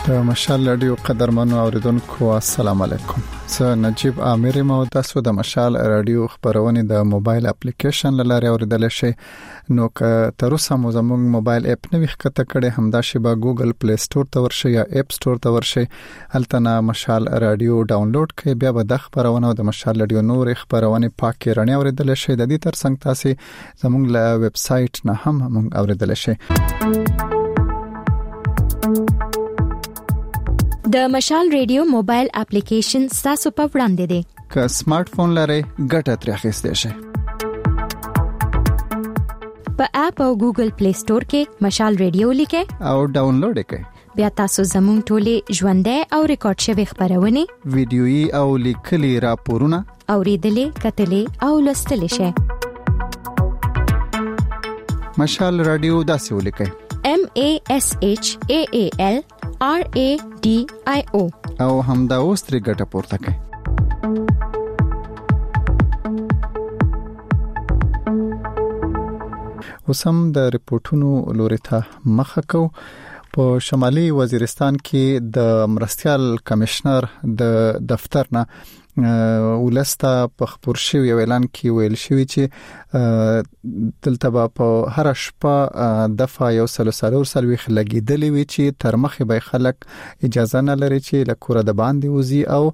د مشال رادیو قدرمنو اوریدونکو السلام علیکم. زه نجیب عامر یم او تاسو د مشال رادیو خبرونه د موبایل اپلیکیشن لاره اوریدل شئ. نو که تر اوسه مو زموږ موبایل اپ نه وښکته کړي همدا شی به ګوګل پلی سٹور ته ورشئ یا اپ سٹور ته ورشئ. هلته مشال رادیو ډاونلوډ کړئ، بیا به د خبرونه د مشال رادیو نور خبرونه پاکه رڼا اوریدل شئ. د دې ترڅنګ تاسو زموږ له ویب سټ نه هم موږ اوریدل شئ. د مشال رادیو موبایل اپلیکیشن تاسو په وړاندې دی. که سمارټ فون لرئ ګټه ترې اخیستئ شئ. په اپ او ګوګل پلی سٹور کې مشال رادیو لیکئ او ډاونلوډ کړئ. بیا تاسو زموږ ټولې ژوندۍ او ریکارډ شوی خبرونه، ویډیويي او لیکلي راپورونه اوریدلې، کتلې او لوستلې شئ. مشال رادیو داسې ولیکئ: MASHAAL RADIO او همدا اوس ترې ګټه پورته کړئ. اوس هم د ریپورتونو لوري ته مخه کو. په شمالي وزیرستان کې د مرستيال کمشنر د دفتر نه ولسته په خبر شوی اعلان کې ویل شوی چې دلته په هر شپه دفعه یو سلسلور سلويخ لګیدلې وی چې تر مخه به خلک اجازه نه لري چې لکوره د باندې وزي او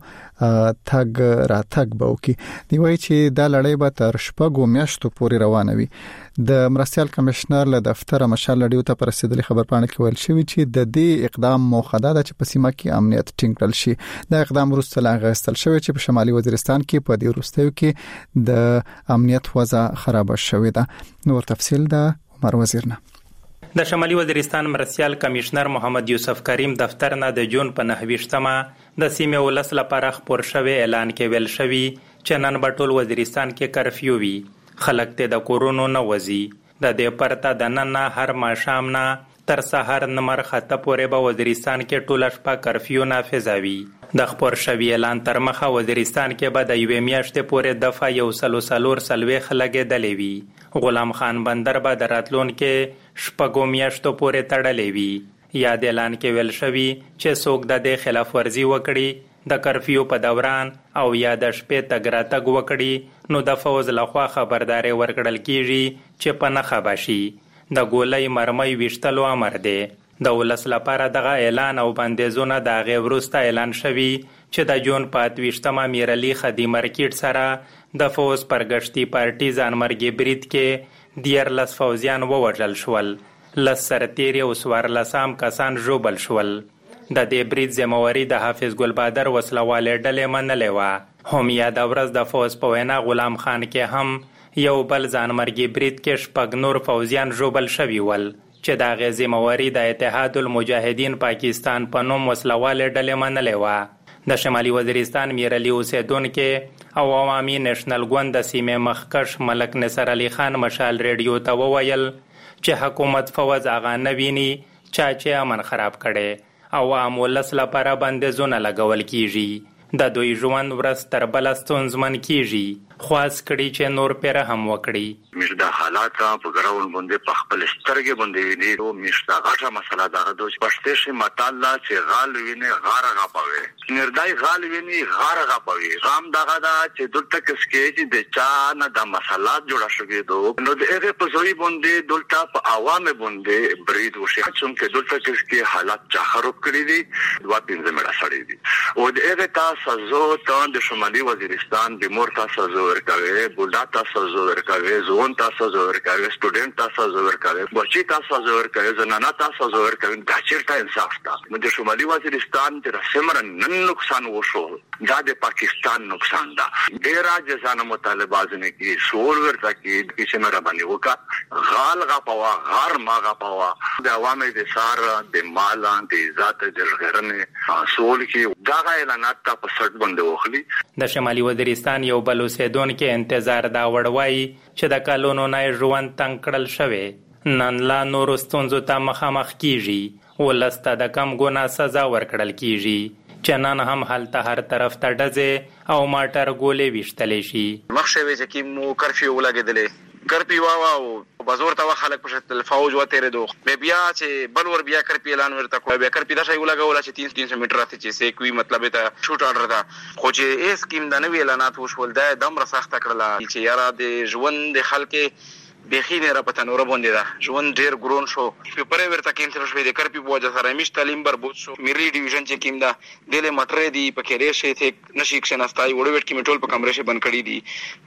تګ راتګ به وکي. دی وایي چې دا لړۍ به تر شپږو میاشتو پورې روانه وي. د مرستيال کمشنر له دفتر مشال رادیو ته پرسیدلي خبرپاڼه کې ویل شوی چې د دې اقدام موخه ده چې په سیمه کې امنیت ټینګ کړل شي. دا اقدام وروسته لاغستل شوی چې په شمالي وزیرستان کې په دې وروستیو کې د امنیت وضع خراب شوې ده. نور تفصیل د عمر وزیر نه. د شمالي وزیرستان مرستيال کمشنر محمد یوسف کریم دفتر نه د جون په 9 د سیمې ولس لپاره خبر شوی اعلان کې ویل شوی چې نن په ټول وزیرستان کې کرفیو وي. خلک ته د کورونو نه وځي. د دې پرته د نن هر ماښام نه تر سحر نمر خطه پورې به وزیرستان کې ټول شپه کرفیو نافذ وي. د خبر شوی اعلان تر مخه وزیرستان کې به د یوې میاشتې پورې دفعه یو سلسلور سلويخ لګیدلې وي. غلام خان بندر به د راتلون کې شپږو میاشتو پورې تړلې وي. یاد اعلان کې ویل شوی چې څوک د دې خلاف ورزي وکړي، د کرفیو په دوران او یا د شپې تګ راتګ وکړي، نو د فوز لخوا خبرداري ورکړل کیږي چې په نخښه بشي. د ګولۍ مرمۍ ویشتلو امر دی. د ولس لپاره دغه اعلان او بندیزونه د هغې وروسته اعلان شوي چې د جون په 28 میرالي خدي مارکیټ سره د فوز پرګشتي پارټي ځانمرګي برید کې 14 فوزیان ووژل شول، 10 سرتیري او 14 کسان ژوبل شول. د دې برید ذمہواری د حافظ ګل بادر وسلوالې ډلې منلې وه. هم یاد ورځ د فوز په وینا غلام خان کې هم یو بل ځانمرګي برید کې شپږ نور فوزیان ژوبل شوي ول چې د هغې ذمہواری د اتحاد المجاهدین پاکستان په نوم وسلوالې ډلې منلې وه. د شمالي وزیرستان میرالي اوسیدونکي او عوامي نېشنل ګوند د سیمې مخکش ملک نصر علي خان مشال رادیو ته وویل چې حکومت فوز هغه نه ویني چې امن خراب کړي او عامولس لپاره بندیزونه لګول کیږي. د دوی ژوند ورځ تر بله ستونزمن کیږي. خواست کړي چې نور پرې هم وکړي. مش دا حالات په ګراوند باندې په خپل سترګې باندې ویني. او مش دا غټه مسله ده د پښتو شي متاله چې غال ویني غاره غاپوي، نردای غال ویني غاره غاپوي. غام دغه دا چې دلته کسکې چې د چا نه د مسلات جوړه شوې دو نو د هغه په ځای باندې دلته په عوامو باندې برید وشي چې دلته کسکې حالات چا خراب کړی دي. 2-3 مړه سړي دي او د هغه تاسو ته د شمالي وزیرستان د مور تاسو ورکوي، بوډا تاسو ورکوي، ځوان تاسو ورکوي، سټوډنټ تاسو ورکوي، بچی تاسو ورکوي، زنانه تاسو ورکوي. دا چیرته انصاف ده؟ د شمالي وزیرستان د سمره نن نقصان وشو، دا د پاکستان نقصان ده. ډیر جزانه مطالبه ځنه کې سول ورته کې چې مره باندې وکا غال غپوا غار ما غپوا د عوامو د سار د مال د عزت د غیرنه سول کې دا اعلانات په سټ باندې وخلي. د شمالي وزیرستان یو بل اوسیدونکي انتظار دا وړوي چې د کلونو نه ژوند تنګ کړل شوی نن لا نور ستونزو ته مخامخ کیږي. ولسته د کم ګناه سزا ورکړل کیږي چې نن هم هلته هر طرف ته ډزې او ماټر ګولې ویشتلی شي. مخ شوی چې مو کرفیو ولګېدلې کرفیو او بازور ته خلک په فوج وته دو بیا چې بلور بیا کرپی اعلان ورته کوي بیا کرپی دا شی ولګول چې 300 میټر راځي چې سې کوي مطلب ته شوټ آرډر دا خو چې اس سکیم د نوې اعلانات وشول دا دمر سخت کړل چې یاره د ژوند د خلک بخینه را پته نور باندې دا ژوند ډیر ګرون شو په پرې ورته کېم تر شوې د کرپی بوجا سره مش تعلیم بربود شو ملي ډیویژن چې کېم دا دله مټرې دی په کې ریشه ته نشي کښناستای وړو وټ کې میټول په کمرې شه بند کړی دی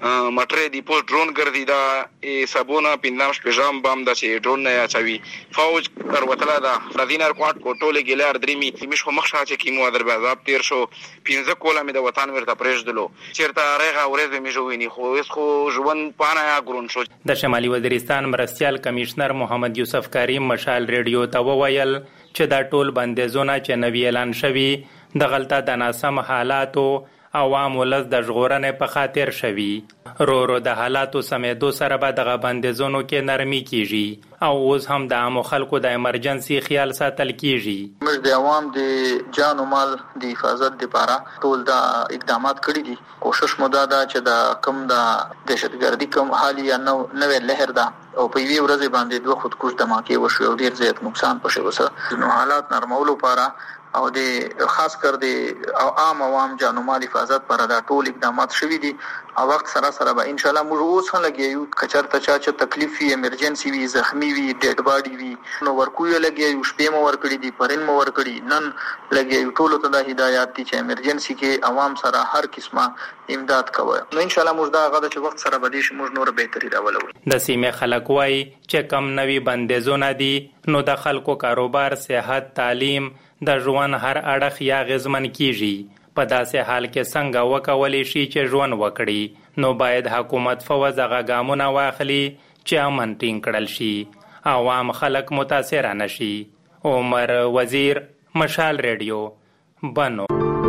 مټرې دی پوسټ ډرون ګرځي دا سبونه پینامش پیژام بام دا چې ډرون نه اچوي فوج تر وتلا دا فردینر کوټ کوټول ګلار درېمي مش خو مخ شاته کې مو در بازاب تیر شو 15 کوله مې د وطن ورته پرېږدلو چیرته رغه ورځ مې جوړینی خو اس خو ژوند پانا ګرون شو د شمالي وزیرستان مرستیال کمشنر محمد یوسف کریم مشال ریډیو ته وویل چې دا ټول بندیزونه چې نوی اعلان شوي د غلطه د ناسم حالاتو عوام ولز د ژغورنې په خاطر شوي رو د حالاتو سمېدو سره به دغه بندیزونو کې نرمي کیږي او اوس هم د عامو خلکو د ایمرجنسي خیال ساتل کیږي موږ د عوام د جان او مال د حفاظت لپاره ټول دا اقدامات کړی دي کوشش مو دا ده چې د کم د دهشتګردي کم حالي یا نوې لهر ده او په یوه ورځ باندې دوه خودکش دماکې وشو او ډیر زیات نقصان پښې وسه نو حالات نرمولو لپاره او د خاص کر د عام جانو مال حفاظت پر دا ټول اقدامات شوي دي او وخت سره سره به ان شاء الله موږ اوس هم لګیو کچرته چا تکلیف وي ایمرجنسي وي زخمی وي ډیډ باډي وي نو ورکوي لګیو شپې مو ورکړي دي پرین مو ورکړي نن لګیو ټول ته د هدایت دي چې ایمرجنسي کې عوام سره هر قسمه امداد کوي نو ان شاء الله موږ دا غواړو چې وخت سره به دې موږ نور بهتري راولو د سیمه خلک وای چې کم نوي بندیزونه دي نو د خلکو کاروبار صحت تعلیم د ژوند هر اړخ یا غزمن کیږي په داسې حال کې څنګه وکولای شي چې ژوند وکړي نو باید حکومت فوز غاګامونه واخلي چې امن ټینګ کړل شي عوام خلک متاثر نشي عمر وزیر مشال ریډیو بنو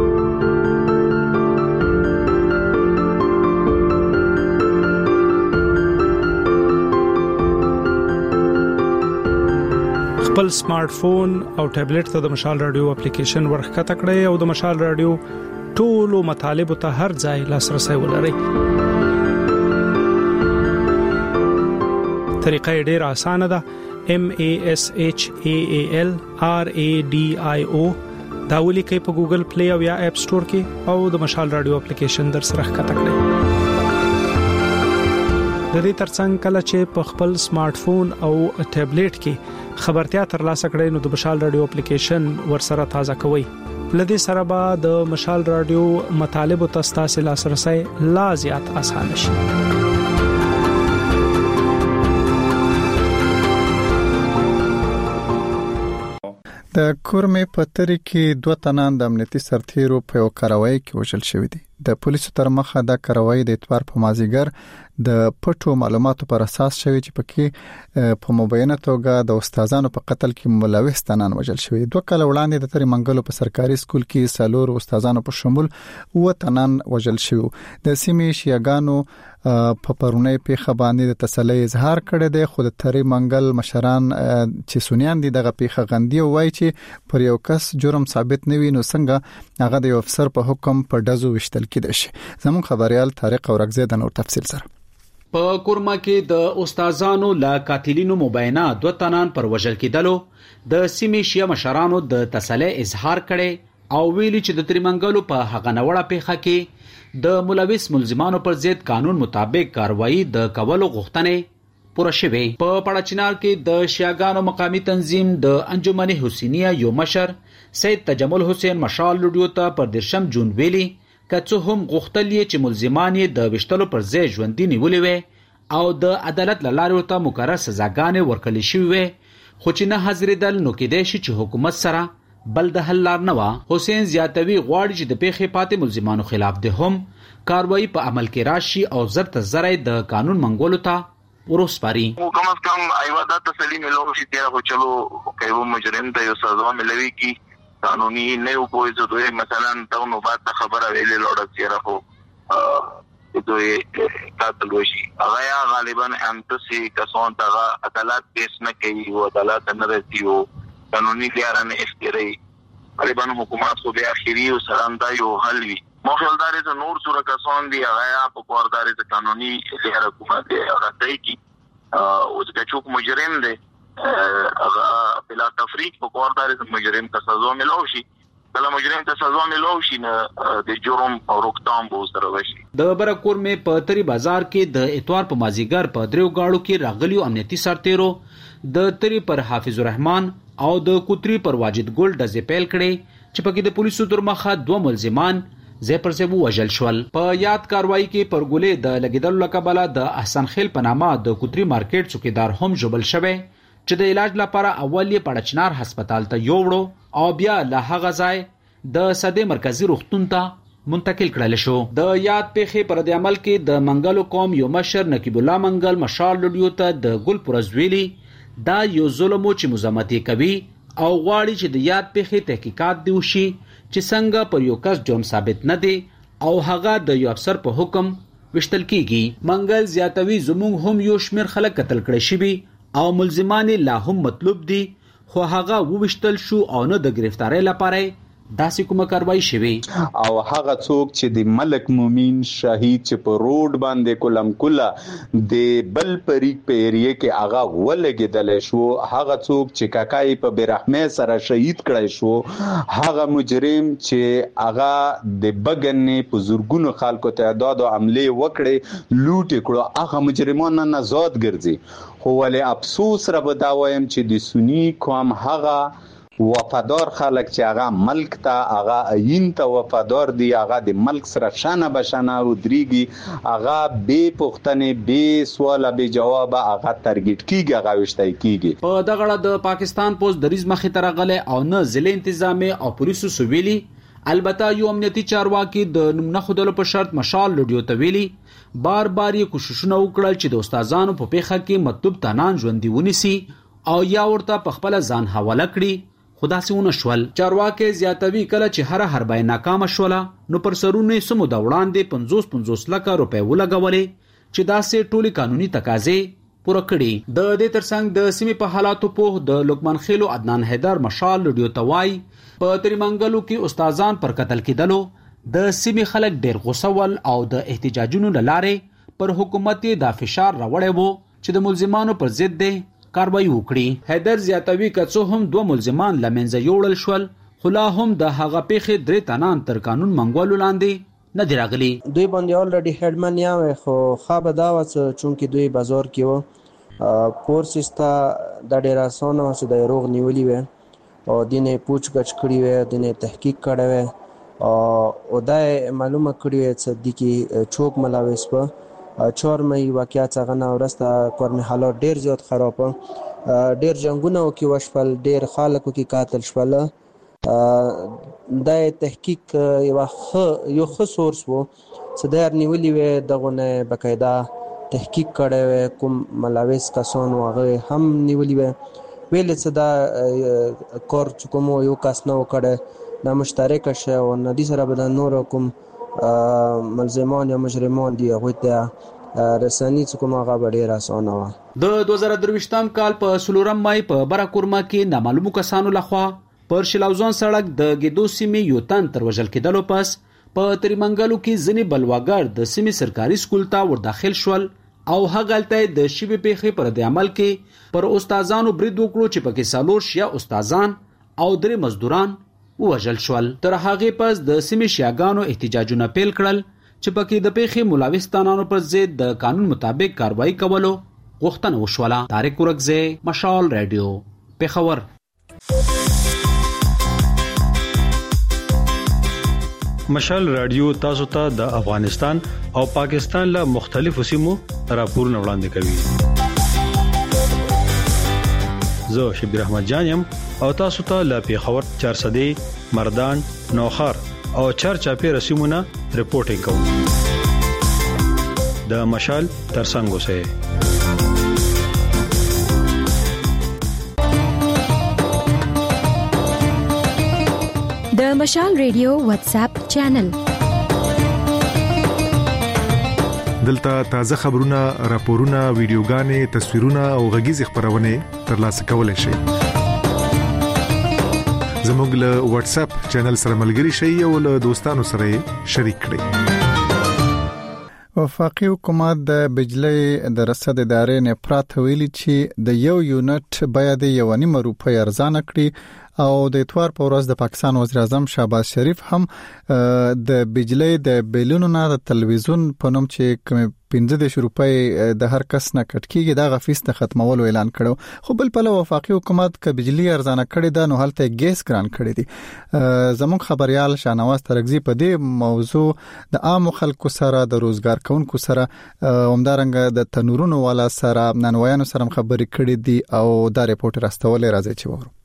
خپل سمارټ فون او ټابلیټ ته د مشال رادیو اپلیکیشن ورخکته کړئ او د مشال رادیو ټولو مطالبه ته هر ځای لاسرسي ولرئ. طریقه ډیره اسانه ده. MASHALRADIO دا ولیکئ په ګوګل پلی او یا اپ سٹور کې او د مشال رادیو اپلیکیشن در سره ښکته کړئ. د دې ترڅنګ کله چې په خپل سمارټ فون او ټابلیټ کې خبرتیا ترلاسه کړئ نو د مشال رادیو اپلیکیشن ورسره تازه کوئ. لدې سره به د مشال رادیو مطالب او تاسو لاسرسي لا زیات اسانه شي. د کورمې په تری کې 2 تنان د امنیتي سرتیرو په یو کاروایی کې وژل شوی دي. د پولیسو تر مخه دا کاروایی د اتوار په مازیګر د پټو معلوماتو پر اساس شوی چې پکې په مبینه توګه د استادانو په قتل کې ملوث تنان وژل شوی. 2 کال وړاندې د تری منګلو په سرکاري سکول کې سالور استادانو په شمول و تنان وژل شوی. د سیمې شیعاګانو په پرونی پیښه باندې د تسلی اظهار کړی دی خو د تری منګل مشران چې سنیان دي دغه پیښه غندي او وایي چې پر یو کس جرم ثابت نه وي نو څنګه هغه د یو افسر په حکم په دزو وشتل کېدای شي. زموږ خبريال طارق اورغزی د نور تفصیل سره په کورما کې د استادانو لا قاتلینو مبینه 2 تنان پر وژل کېدلو د سیمې شیعه مشرانو د تسلی اظهار کړي او ویلي چې د تریمنګلو په هغه نوړه پیښه کې د ملوث ملزمانو پر ضد قانون مطابق کاروایی د کولو غوښتنې پوره شوه. په پړاچینار کې د شیعاګانو مقامی تنظیم د انجمن حسینیه یو مشر سید تجمل حسین مشال لډیو ته پر 10 جون ویلي کڅو هم غوښتلې چې ملزمان د وشتلو پر ځای ژوندۍ نیولې وي او د عدالت لاره ورته مقرره سزاګانې ورکړل شوې وي خو چې نه حاضرېدل نو کېدای شي چې حکومت سره بل د حل لار نه و. حسین زیاتوي غواړي چې د پیښې پاتې ملزمانو خلاف د هم کاروایی په عمل کې راشي او زرت زرای د قانون منګولو ته ورسپاري. کم از کم ایوا دا تسلی ملو چې تیرا خو چلو کوي مجرم ته یو سزا ملوي کی قانوني نه او کوئی څه مثلا ته نو بعد خبره ویلې لوړه تیرا خو دوی قاتل وشي هغه غالبا انتسي کسان ته عدالت پیش نه کوي او عدالت نه رسیو قانوني لارې اختیاري غالبا حکومت خو به اخیری او سراندا یو حل وي مخالداري ته نور صورت کسان دي هغه په کورداري ته قانوني لارې حکومت راځي کی او چې چوک مجرم دی هغه بلا تفریق په کوردار مجرم ته سزا ملو شي کله مجرم ته سزا ملو شي نه د جرم او روکتام به سره وشي. د برکور مې په تری بازار کې د اتوار په مازیګر په دریو گاړو کې راغلیو امنیتي سرتیرو د تری پر حافظ الرحمن او د کوتری پر واجد ګل د زپیل کړي چې پکې د پولیسو تر مخه 2 ملزمان زپر سبو وجل شول. په یاد کاروایی کې پر ګولې د لګیدل لقبله د احسن خیل پنامه د کوتری مارکیټ څوکیدار هم جبل شوه چې د علاج لپاره اول یې پړچنار هسپتال ته یوړو او بیا له هغه ځای د صدې مرکزی روغتون ته منتقل کړل شو. د یاد پیښې پر د عمل کې د منګلو قوم یو مشر نقیب الله منګل مشال لډیو ته د ګل پرزویلی دا یو ظلم چې مزامت کوي او غواړي چې د یاد پیښې تحقیقات دی وشي چې څنګه پر یو کس جرم ثابت نه دی او هغه د یو افسر په حکم وشتل کیږي. منګل زیاتوي زموږ هم یو شمیر خلک قتل کړي شي او ملزمان لا هم مطلوب دي خو هغه وشتل شو او نه د گرفتاری لپاره داسې کومه کاروایی شوی او هغه څوک چې د ملک مومن شهید چې په روډ باندې کولم کولا د بل پریک په ایریه کې هغه ولګیدل شو هغه څوک چې کاکای په بیرحمه سره شهید کړی شو هغه مجرم چې هغه د بګنې په زورګونو خلکو تعداد او عمله وکړي لوټ کړو هغه مجرمان نه آزاد ګرځي. خو ولې افسوس را بداویم چې د سنی قوم هغه وفادار خلک چې هغه ملک ته هغه عین ته وفادار دي هغه د ملک سره شانه بشانه ودرېږي هغه بې پوښتنې بې سواله بې جوابه هغه ترګټ کیږي هغه وشتای کیږي. په دغه اړه د پاکستان پولیس دریز مخې ته راغلی او نه ضلع انتظامی او پولیسو سویلي البته یو امنیتي چارواکي د نوم نه خودلو په شرط مشال لډیو ته ویلي بار یې کوششونه وکړل چې د استادانو په پیخه کې مطلوب تنان ژوندي ونیسي او یا ورته په خپل ځان حواله کړي خدا سونه شول. چارواکي زیاتوي کله چې هر بای ناکام شوله نو پر سرونه سمو د وړاندې 50 لک روپۍ ولګولې چې داسې ټولي قانوني تقاضې پوره کړي. د دې ترڅنګ د سیمې په حالاتو په د لقمان خیلو عدنان حیدر مشال لډیو توای په تریمنګلو کې استادان پر قتل کېدلو د سیمې خلک ډېر غوسه ول او د احتجاجونو لاره پر حکومت د فشار راوړی وو چې د ملزمانو پر ضد دی کاروایی وکړي. حیدر زیاتوي کڅو هم 2 ملزمان لمنځه یوړل شول خو لا هم د هغه پیښې 3 تنان تر قانون منګولو لاندې نه دی راغلي. دوی باندې الریډي هډمن یا خو خابه دا و چې دوی بازار کې و پورسستا د ډیر اسانه چې د روغ نیولې و او دینه پوچ گچ کړی و دینه تحقیق کړی و او دا معلومه کړی و چې د کی چوک ملاوس په 4 مې واقعیت څنګه نه ورسته کورنه حالات ډیر زیات خراب ډیر جنگونه کې وشول ډیر خلکو کې قاتل شول. د تحقیق یو ښه سورس وو چې د نیولې و دغه بقاعده تحقیق کړی کوم ملاوس کسان هغه هم نیولې و ویل چې دا کور کوم یو کس نه وکړي د مشترک شه او ندي سره بدن نور کوم ملزمان یا مجرمان دی هغه ته رسنی کومه غا ډیر اسانه و. د 2023م کال په سلورم مای په برکورما کې نامعلومو کسانو لخوا پر شلاوزان سړک د ګیدو سیمې یو تن تر وژل کېدلو پس په تریمنګلو کې ځنې بلواګر د سیمې سرکاري سکول ته ور داخل شول او هغلته د شیبه پیخې پر د عمل کې پر استادانو برید وکړو چې پکې سالور شیا استادان او 3 مزدوران وژل شول. تر هغه پس د سیمې شیاګانو احتجاجونه پیل کړل چې پکې د پیخې ملاوستانانو پر ضد د قانون مطابق کاروایی کولو غوښتنه وشوله. طارق ورکزه مشال رادیو پیښور. مشال رادیو تاسو ته د افغانستان او پاکستان له مختلفو سیمو راپورونه وړاندې کوي. زه شبیر احمد جانم او تاسو ته له پیښور 400 مردان نوخار او چرچاپی رسمونه رپورټینګ کوم. د مشال ترڅنګ اوسئ. د مشال ریډیو واتس اپ چینل دلته تازه خبرونه، راپورونه، ویډیوګانې، تصویرونه او غږیز خبرونه ترلاسه کولای شئ. زموږ له واتس اپ چینل سره ملګري شئ او له دوستانو سره شریک کړئ. وفاقي حکومت د بجلی د رصد ادارې نه پراته ویلي چې د یو یونټ باید 1.5 روپۍ ارزانه کړي او د اتوار په ورځ د پاکستان وزیر اعظم شهباز شریف هم د بجلی د بیلونو نه د تلویزیون په نوم چې کوم 15 روپۍ د هر کس نه کټ کیږي دا غفیس د ختمولو اعلان کړو خو بل په وفاقي حکومت ک بجلی ارزانه کړي دا نو هلته ګیس ګران کړي دي زموږ خبريال شاهنواز ترغزي په دې موضوع د عام خلکو سره د روزګار کونکو سره همدارنګ د تنورونو والا سره ننوایانو سره خبرې کړې دي او دا ریپورت راستولې راځي چې وره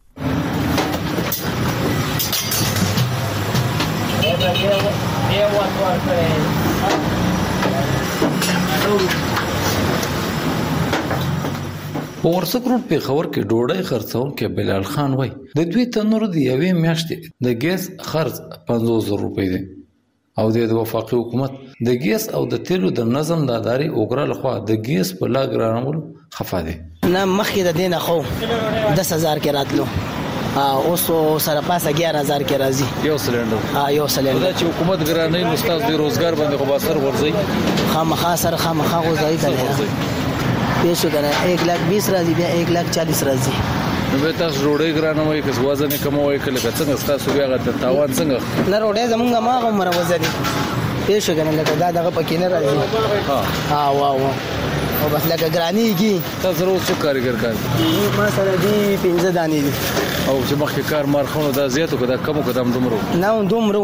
په ورسک روډ په خبر کې ډوډۍ خرڅون کې بلال خان وای د دوی تنور دی یوې میاشتې د ګیس خرڅ 500 روپۍ دی او د وفاقي حکومت د ګیس او د تیلو د نظم د ادارې اوګرا لخوا د ګیس په لاګرانول خفا دي نه مخکې د دینه خو 10000 کې راتلو اوس سره پاسه 11000 کې راځي یو سلندر یو سلندر دا چې حکومت ګرانې نو استاد د روزګار باندې خو باسر ورځي خامخا سره خامخا غوځي کنه پیسو کنه 120 راځي بیا 140 راځي نو به تاسو روړې ګرانوي که وزن کموي کله څنګه تاسو بیا غته تاوان څنګه نه روړې زمونږه ما عمر وزن پیسو کنه لکه دا دغه پکې نه راځي واو او بس لکه ګرانی کی تاسو روز څو کارګر کار ما سره دی 15 دانی دي او چې مخکې کار مارخونو دا زیاتو کده کمو قدم دومرو نه دومرو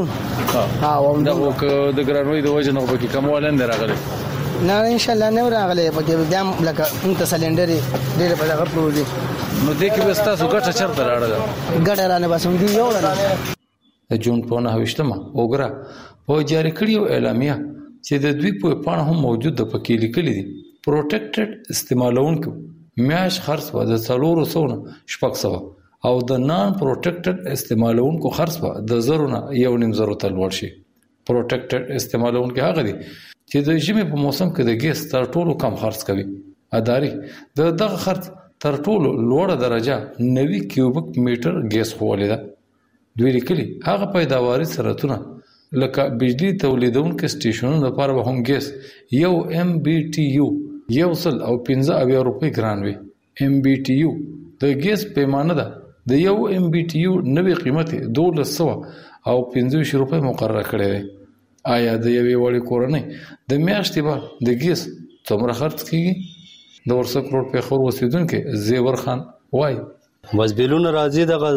او دا د ګرانوي د وجه نه پکې کمولن دراغله نه ان شاء الله نه راغله پکې بیا لکه انت سلندر ډېر په دغه پروژه نو دې کې بس تاسو ګټه چرته راړل ګټه رانه بس هم دی یو رانه د جون په 9 اوګرا په جاری کړیو اعلامیه چې د دوی په پاڼه هم موجود د پکې لیکلي دي پروټیکټډ استعمالونکو میاش خرڅ و د 400 شپږ او د نان پروټیکټډ استعمالونکو خرڅ و د 0.5 تل ورشي پروټیکټډ استعمالونکو هغه دي چې د ژمي په موسم کې د ګیس تر ټولو کم خرڅ کوي اداري دغه خرڅ تر ټولو لوړه درجه 90 کیوبیک میټر ګیس خولیدا دوی لیکلي هغه پیداواري سرعتونه لکه بجلی تولیدونکو سټیشنونو لپاره به هم ګیس یو ام بي ټي یو یو سل او 15 روپۍ ګران وي ام بي ټي یو د ګیس پیمانه ده د یو ام بي ټي یو نوې قیمت 1200 او 25 روپۍ مقرره کړې ده آیا د یوې وړې کورنۍ د میاشتې به د ګیس څومره خرڅ کیږي د ورسک روډ په خور وسیدونکو زیور خان وای بس بیلونه راځي دغه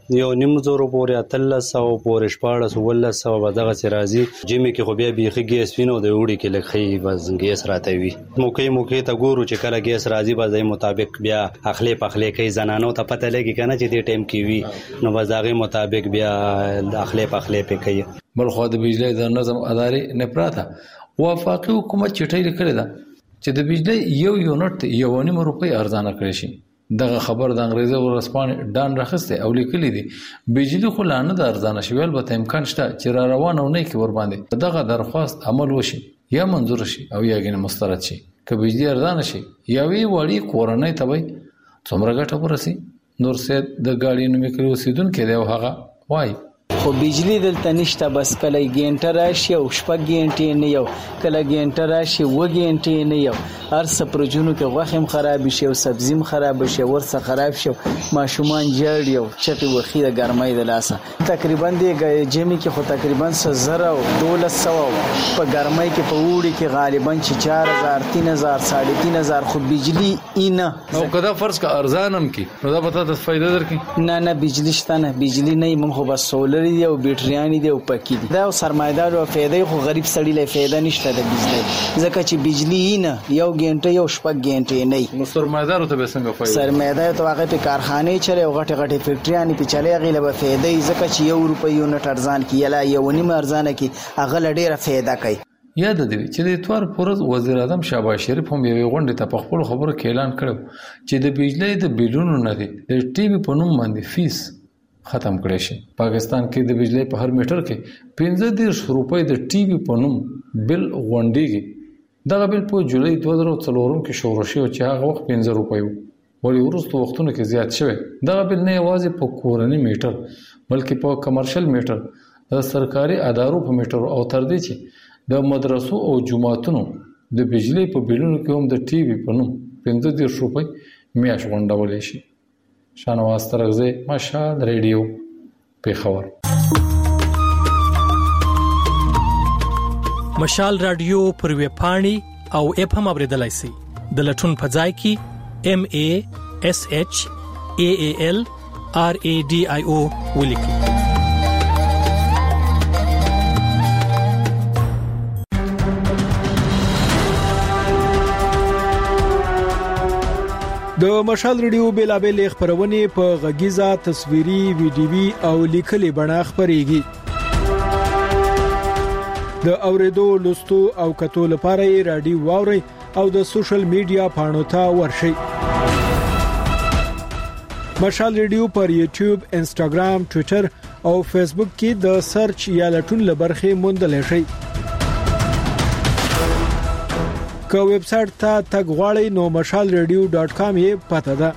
1.5 پورې 1300 پورې 1400 به دغه سي راځي جمی کې خو بیا بيخي ګیس وینو د وړي کې لکه بس ګیس راته وي موقع ته ګورو چې کله ګیس راځي به ځای مطابق بیا اخلي پخلي کوي زنانو ته پته لګي کنه چې دې ټیم کې وي نو بازاري مطابق بیا اخلي پخلي په کوي بل خو د بجلی د نظم ادارې نه پراته وفاقي حکومت چټي لیکل ده چې د بجلی یو یونټ 1.5 روپۍ ارزانه کړی شي دغه خبر د انګریزي ورسپانې ډان راخسته او لیکلي دي بجلی خو لانه د ارزانه شویل به امکان شته چې را روانه نه کی ور باندې دغه درخواست عمل وشي یا منظور شي او یا غنه مسترد شي که بجلی ارزانه شي یا وی وړي کورنۍ ته وي څومره ګټه ورسي نور سید د گاډي نومې کړو سیدون کې دی او هغه وای خو بجلی دلته نشته بس کله ګینټه راشي او شپږ ګینټې نه یو کله ګینټه راشي و ګینټې نه یو هر څه پرجونو کې غوښم خراب شي او سبزیم خراب شي ورڅ خراب شي ماشومان جړ یو چقي وخی د ګرمۍ د لاسه تقریبا د جمی کې خو تقریبا 1000 او 1200 په ګرمۍ کې په وړي کې غالبا 4000 3000 3500 خو بجلی اینه او کدا فرض کا ارزانم کې نو دا پته د فائدہ درکې نه بجلی شته نه بجلی نه مونږ خو بس سولر دی او بیټریانی دی او پکې دي دا سرمایدار او فائدې خو غریب سړی له فائدہ نشته د بجلی ځکه چې بجلی نه یو ګنټه یو شپږ ګنټه نه نو سرمایدار ته به څنګه فائدہ سرمایدار ته هغه په کارخانه چره او غټه فیکټریانی په چلے غیله به فائدې ځکه چې 1 روپۍ یونټ ارزان کیلا یو نیمه ارزانه کی هغه ډیره فائدہ کوي یاد دی چې د اتوار پورز وزیر اعظم شهباز شریف هم یو غونډه ته په خپل خبرو کې اعلان کړو چې د بجلی د بیلونو نه دی د ټي وي په نوم باندې فیس ختم کړی شي پاکستان کې د بجلی په هر میټر کې 15 روپۍ د ټي وي په نوم بل غونډيږي دغه بل په جولای 2004 کې شروع شو چې هغه وخت 15 روپۍ ولی ورسته وختونو کې زیات شوی دغه بل نه یوازې په کورنۍ میټر بلکې په کمرشل میټر د سرکاري ادارو په میټر او تر دې چې د مدرسو او جماعتونو د بجلی په بیلونو کې هم د ټي وي په نوم 15 روپۍ میاشت غونډولای شي. شانواز ترغزی، مشال ریډیو، پیښور. مشال رادیو پر ویب پاڼې او اپ هم اوریدلای شئ. د لټون په ځای کې MASHALRADIO ولیکئ. د مشال ریډیو بیلابل خبرونه په غږیزه، تصویري، ویډیوي او لیکلي بڼه خبريږي. د اوریدو، لوستو او کتو لپاره رادیو واوري او د سوشل میډیا پاڼو ته ورشئ. مشال ریډیو پر یوټیوب، انسټاګرام، ټوئیټر او فیسبوک کې د سرچ یا لټون لبرخه موندل شئ. که ویب سټ ته تګ غواړئ نو mashalradio.com یې پته ده.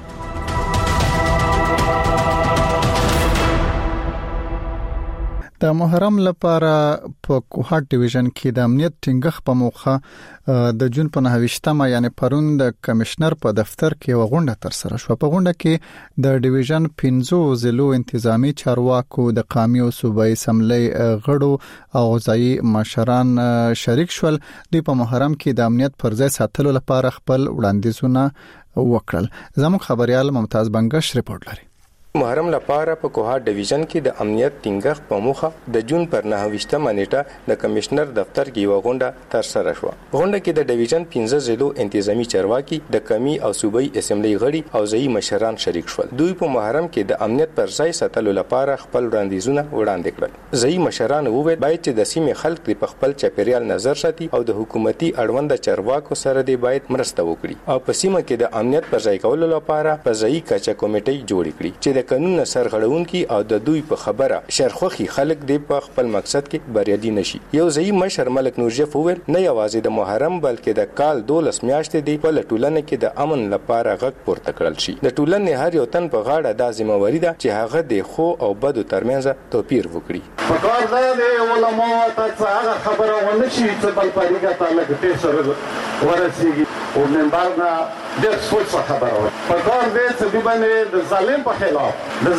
د محرم لپاره په کوهات ډیویژن کې د امنیت ټینګښت په موخه د جون په 29مه یعنی پرون د کمشنر په دفتر کې یو غونډه تر سره شو. په غونډه کې د ډیویژن 15 ضلعو انتظامی چارواکو، د قومي او صوبایي اسمبلی غړو او غذایی مشران شریک شول. دوی په محرم کې د امنیت پر ځای ساتلو لپاره خپل وړاندیزونه وکړل. زموږ خبريال ممتاز بنگش رپورټ لري. محرم لپاره په کوهات ډیویژن کې د امنیت ټینګښت په موخه د جون پر 29مه نیټه د کمشنر دفتر کې یو غونډه تر سره شو. غونډه کې د ډیویژن 15 ضلعو انتظامی چارواکي، د قومي او صوبایي اسمبلی غړي او ځایي مشران شریک شول. دوی په محرم کې د امنیت پر ځای ساتلو لپاره خپل وړاندیزونه وړاندې کړل. ځایي مشران وویل باید چې د سیمې خلک په خپل چاپیریال نظر ساتي او د حکومتي اړوند چارواکو سره دی باید مرسته وکړي او په سیمه کې د امنیت پر ځای کولو لپاره په ځایي کچه کمیټې جوړ کړي چې د قانون سرغړونکي او د دوی په خبره شرخوخي خلک دی په خپل مقصد کې بریالي نشي. یو ځایي مشر ملک نورجف وویل نه یوازې د محرم بلکې د کال 12 میاشتې دی په ټولنه کې د امن لپاره غږ پورته کړل شي. د ټولنې هر یو تن په غاړه د ذمہواری ده چې هغه د خو او بدو ترمنځ توپیر وکړي. په کار ځای دی علماء ته هغه خبره ونشي چې بل پریګه تعالی کې سره ورسیږي او منبرنا د سوچ خبره وي. په کار دی چې باندې د ظالم په خلاف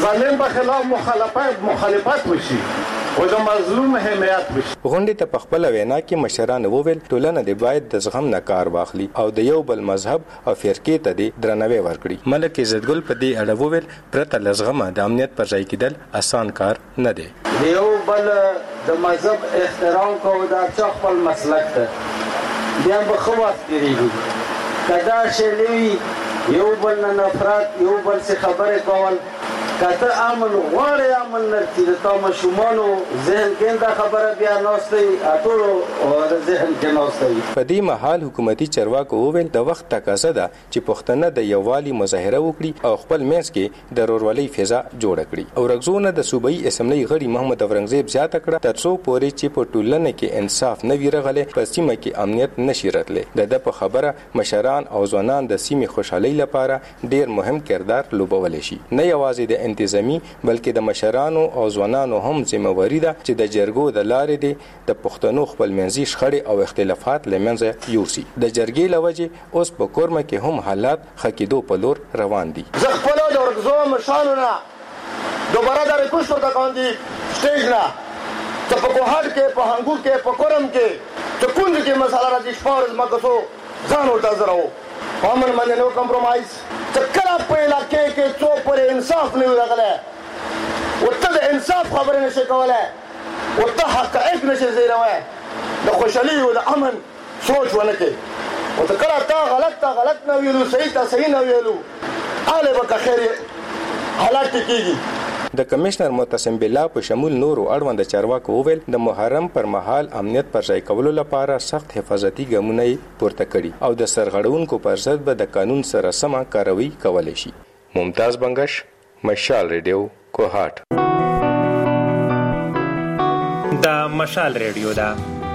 مخالفت وشي او د مظلوم حمایت وشي. غونډې ته په خپل وینا کې مشران وویل ټولنه د باید د زغم نه کار واخلي او د یو بل مذهب او فرقې ته د درناوی ورکړي. ملک عزتګل په دې اړه وویل پرته لزغمه د امنیت پر ځای کېدل آسان کار نه دی. یو بل د مذهب احترام کوو دا چې خپل مسلک ته بیا به خو وخت کېږي کدا شلوي یو بل نه نفرت، یو بل څه خبره کول کته امن غواړي امن نرتي د تاسو شمالو ذهن کې دا خبره بیا نوستي اټولو او د ذهن کې نوستي. په دې مهال حکومتي چارواکو وویل د وخت تقاضا ده چې پښتنه د یووالي مظاهره وکړي او خپل منځ کې د رورولۍ فضا جوړ کړي. او رغزونه د صوبایي اسمبلی غړي محمد اورنګزیب زیاته کړه ترڅو پورې چې په ټولنه کې انصاف نه ویرغله په سیمه کې امنیت نشي راتله. د په خبره مشران او ځوانان د سیمې خوشحالي لپاره ډیر مهم کردار لوبول شي. نه یوازې د انتظامی بلکې د مشرانو او ځوانانو هم ذمہواری ده چې د جرګو د لارې د پښتنو خپلمنځي شخړې او اختلافات لمنځه یوسي. د جرګې لوجه اوس په کورمه کې هم حالات خکېدو په لور روان دي. زه خپل د ورغزو مشرانو نه دوباره د ریکوست ورته کوم دي سټیج نه ته په کوهات کې په هنګو کې په کورم کې ته کوم کې مسله راځي شپارز مګسو ځان ورته زراو امن باندې نو کمپرمایز ته کله په علاقې کې څو پر انصاف نه ورغله ورته د انصاف خبره نشي کوله ورته حقایق نشي زیروه د خوشحالي او د امن سوچ ونکي ورته کله تا غلط نه ویلو صحیح نه ویلو اله به خیر حالات کېږي. د کمشنر معتصم بالله په شمول نورو اړوند چارواکو وویل د محرم پر مهال امنیت پر ځای کولو لپاره سخت حفاظتي ګامونه پورته کړي او د سرغړونکو پر ضد به د قانون سره سمه کاروي کولای شي. ممتاز بنگش، مشال ریډیو، کوهات. د مشال ریډیو دا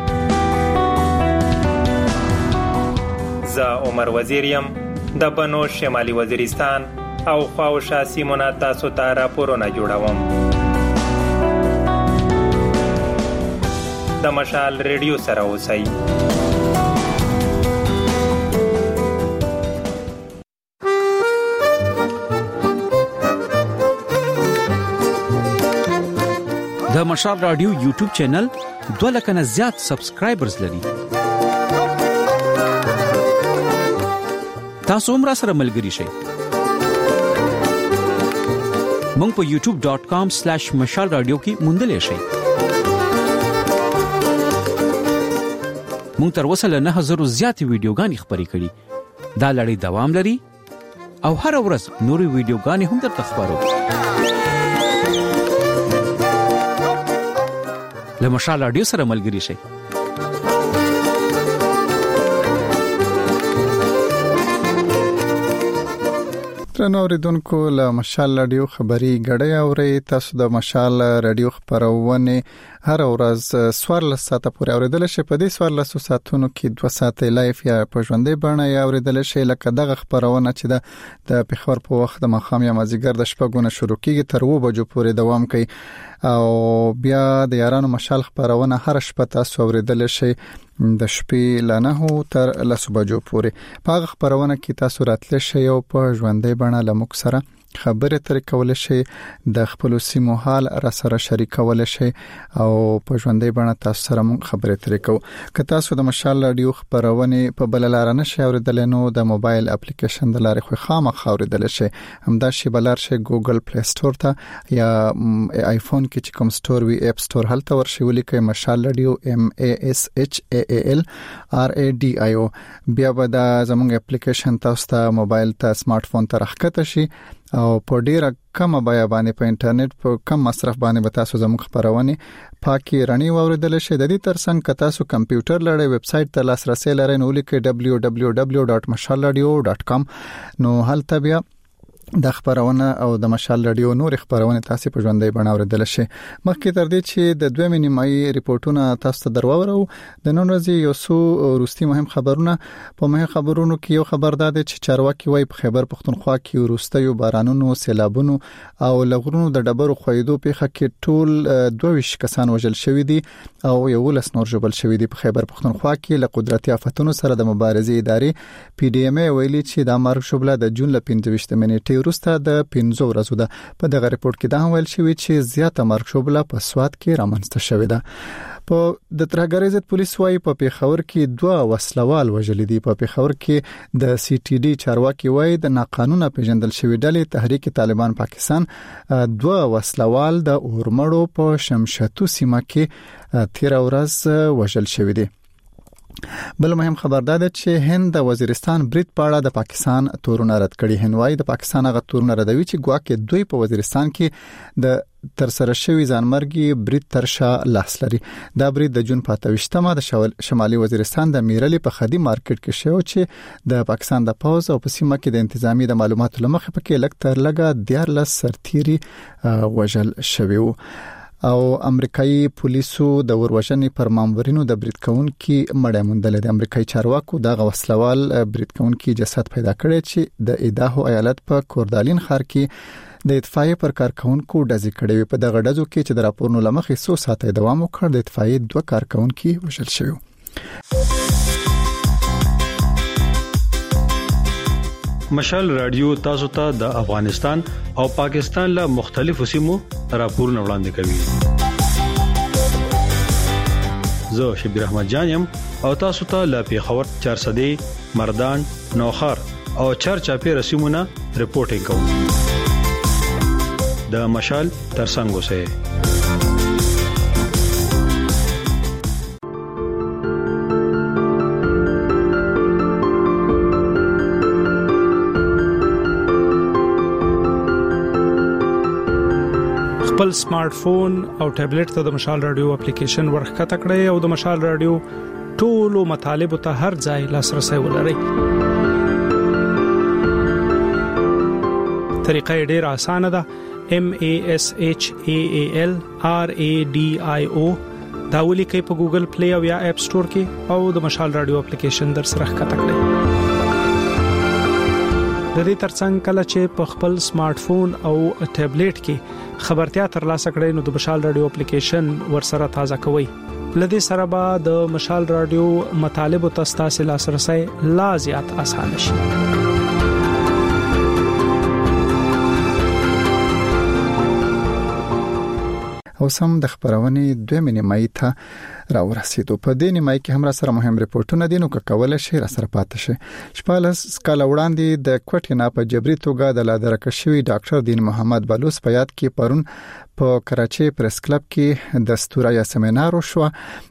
زه عمر وزیریم د بنو شمالي وزیرستان او خواوشا سیمونه تاسو ته راپورونه جوړوم. د مشال ریډیو سره اوسئ. د مشال رادیو یوټیوب چینل 2 لک نه زیات سبسکرایبرز لري. تاسو هم را سره ملګري شئ. مونږ په youtube.com/mashalradio کې موندلې شئ. مونږ تر اوسه له 9000 زیات ویډیوګانې خپرې کړې. دا لړۍ دوام لري او هر ورځ نورې ویډیوګانې هم درته خبرو. له مشال رادیو سره ملګري شئ. ترنو اوریدونکو له مشال رادیو خبري غړې اوري. تاسو د مشال رادیو خبرونه هر ورځ 14 ساعته پورې اوریدل شي. په دې 14 ساعتونو کې 2 ساعته لایف یا په ژوندۍ بڼه یا اوریدل شي. لکه دغه خبرونه چې د پخور په وخت د مخام یا مازیګر د شپږونه شروع کیږي تر 2 بجو پورې دوام کوي او بیا د یارانو مشال خبرونه هر شپه تاسو اوریدل شي د شپې ل 9 تر 10 بجو پورې. په خبرونه کې تاسو راتل شي او په ژوندۍ بڼه لمک سره خبره تر کول شي. د خپل سیمو حال را سره شریکول شي او په ژوندۍ بڼه تاسو سره مون خبره تر کو. که تاسو د مشال رادیو خبرونه په بل لار نه شي اوریدل نو د موبایل اپلیکیشن د لارې خو خامخ اوریدل شي. همدا شی بلار شي ګوګل پلی سٹور ته یا آیفون کې چې کوم سٹور وی اپ سٹور هلته ورشي ولیکئ مشال رادیو MASHALRADIO. بیا به دا زموږ اپلیکیشن تاسو ته موبایل ته سمارټ فون ته راخته شي او په ډیره کم بیه باندې په انټرنیټ په کم مصرف باندې به تاسو زموږ خبرونه پاکي رڼي واوریدل شي. د دې ترڅنګ که تاسو کمپیوټر لرئ ویب سټ ته لاسرسي لرئ نو لیکئ www.mashalradio.com. نو هلته بیا د خبرونه او د مشال رادیو نور خبرونه تاسو په ژوندۍ بڼه اوریدل شي. مخکې تر دې چې د 2 نیمایي ریپورتونه تاسو ته درواورو د نن ورځې یو څو روستي مهم خبرونه. په مهم خبرونو کې یو خبر ده چې چارواکي وايي په خیبر پختونخوا کې وروستیو بارانونو سیلابونو او لغړونو د ډبرو خویدو پیښه کې ټول 22 کسان وژل شوی دي او 11 نور ژوبل شوی دي. په خیبر پختونخوا کې له قدرتي آفتونو سره د مبارزې ادارې PDMA ویلي چې د مرګ شوبله د جون ل 15 منېټې وروسته د 15 ورځو ده. په دغه ریپورت کې دا ویل شوی چې زیاته مرګ شوبله په سواد کې رامنځته شوې ده. په د ترهګرۍ ضد پولیس وايي په پیښور کې 2 وسلوال وژل دي. په پیښور کې د CTD چارواکي وايي د ناقانونه پیژندل شوی ډلې تحریک طالبان پاکستان 2 وسلوال د اورمړو په شمشتو سیمه کې 13 ورځ وژل شوی دي. بل مهم خبر ده چې هند د وزیرستان برید په اړه د پاکستان تورونه رد کړي. هندوای د پاکستان غو تورونه ردوي چې ګواکې دوی په وزیرستان کې د تر سره شوی ځانمرګي برید ترشا لاس لري. دا برید د جون 28مه د شمالي وزیرستان د میرلی په خدي مارکیټ کې شو چې د پاکستان د پوز او په سیمه کې د انتظامی د معلوماتو لمخې پکې لګ تر لګا 14 سرتيري وژل شوی وو. او امریکایي پولیسو د وروژنې پر مامورینو د برید کونکي مړی موندل دي. امریکایي چارواکو د غوسلوال برید کونکي جسد پیدا کړی چې د ایداهو ایالت په کوردالین ښار کې د اطفائیه پر کارکونکو ډزې کړې وي. په دغه ډزو کې چې د راپورونو لمخې 100 ساعته دوام وکړ د اطفائیه 2 کارکونکي وژل شوی. مشال رادیو تاسو ته د افغانستان او پاکستان له مختلفو سیمو راپورونه وړاندې کوي. زه شبیر احمد جانم او تاسو ته له پیښور 400 مردان نوخار او چرچاپی رسمونه رپورټینګ کوم. د مشال ترڅنګ اوسئ. خپل سمارټ فون او ټابلیټ ته د مشال رادیو اپلیکیشن ورخکته کړئ او د مشال رادیو ټولو مطالب ته هر ځای لاسرسي ولرئ. طریقه ډیره اسانه ده. MASHALRADIO دا ولیکئ په ګوګل پلی او یا اپ سٹور کې او د مشال رادیو اپلیکیشن در سره ښکته کړئ. د دې ترڅنګ کله چې په خپل سمارټ فون او ټابلیټ کې خبرتیا ترلاسه کړئ نو د مشال رادیو اپلیکیشن ورسره تازه کوئ لدې سره به د مشال رادیو مطالب او تاسو لاسرسي لا زیات اسانه شي. او سم د خبرونه 2 نیمه ته راورسېدو. په دې نیمه کې هم را سره مهم ریپورتونه دي، نو کول شي را سره پاتې شي. شپالس کال وړاندې د کوټې نه په جبري توګه د لادرکه شوی ډاکټر دین محمد بلوچ په یاد کې پرون په کراچي پریس کلب کې دستوري سیمینار وشو.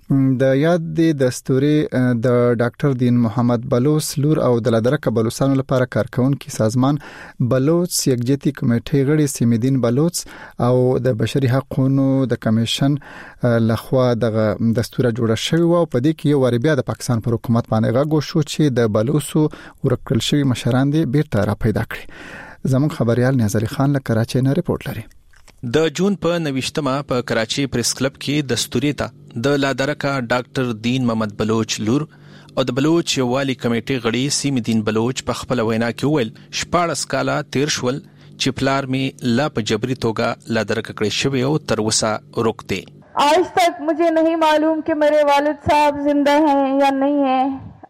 د یاد د دستوري د ډاکټر دین محمد بلوچ لور او د لادرکه بلوچستان لپاره کارکونکو سازمان بلوچ یکجهتي کمیټې غړي سیمدین بلوچ او د بشري حقوقو د کمیشن لخوا د دستور جوړ شوی او په دې کې یو وری بیا د پاکستان پر حکومت باندې غږ شو چې د بلوچو ورکل شوی مشران دي بیرته را پیدا کړي. زموږ خبريال نیازعلی خان له کراچۍ نه ریپورت لري. د جون په 29مه په کراچي پریس کلب کې دستوري ته د لادرکه ډاکټر دین محمد بلوچ لور او د بلوچ یووالي کمیټې غړي سیمدین بلوچ په خپل وینا کې ویل 14 کاله تیر شول چې پلار می لا په جبري توګه لادرکه کړی شوی او تر وسه روکته. आज तक मुझे नहीं मालूम कि मेरे वालिद साहब जिंदा हैं या नहीं हैं.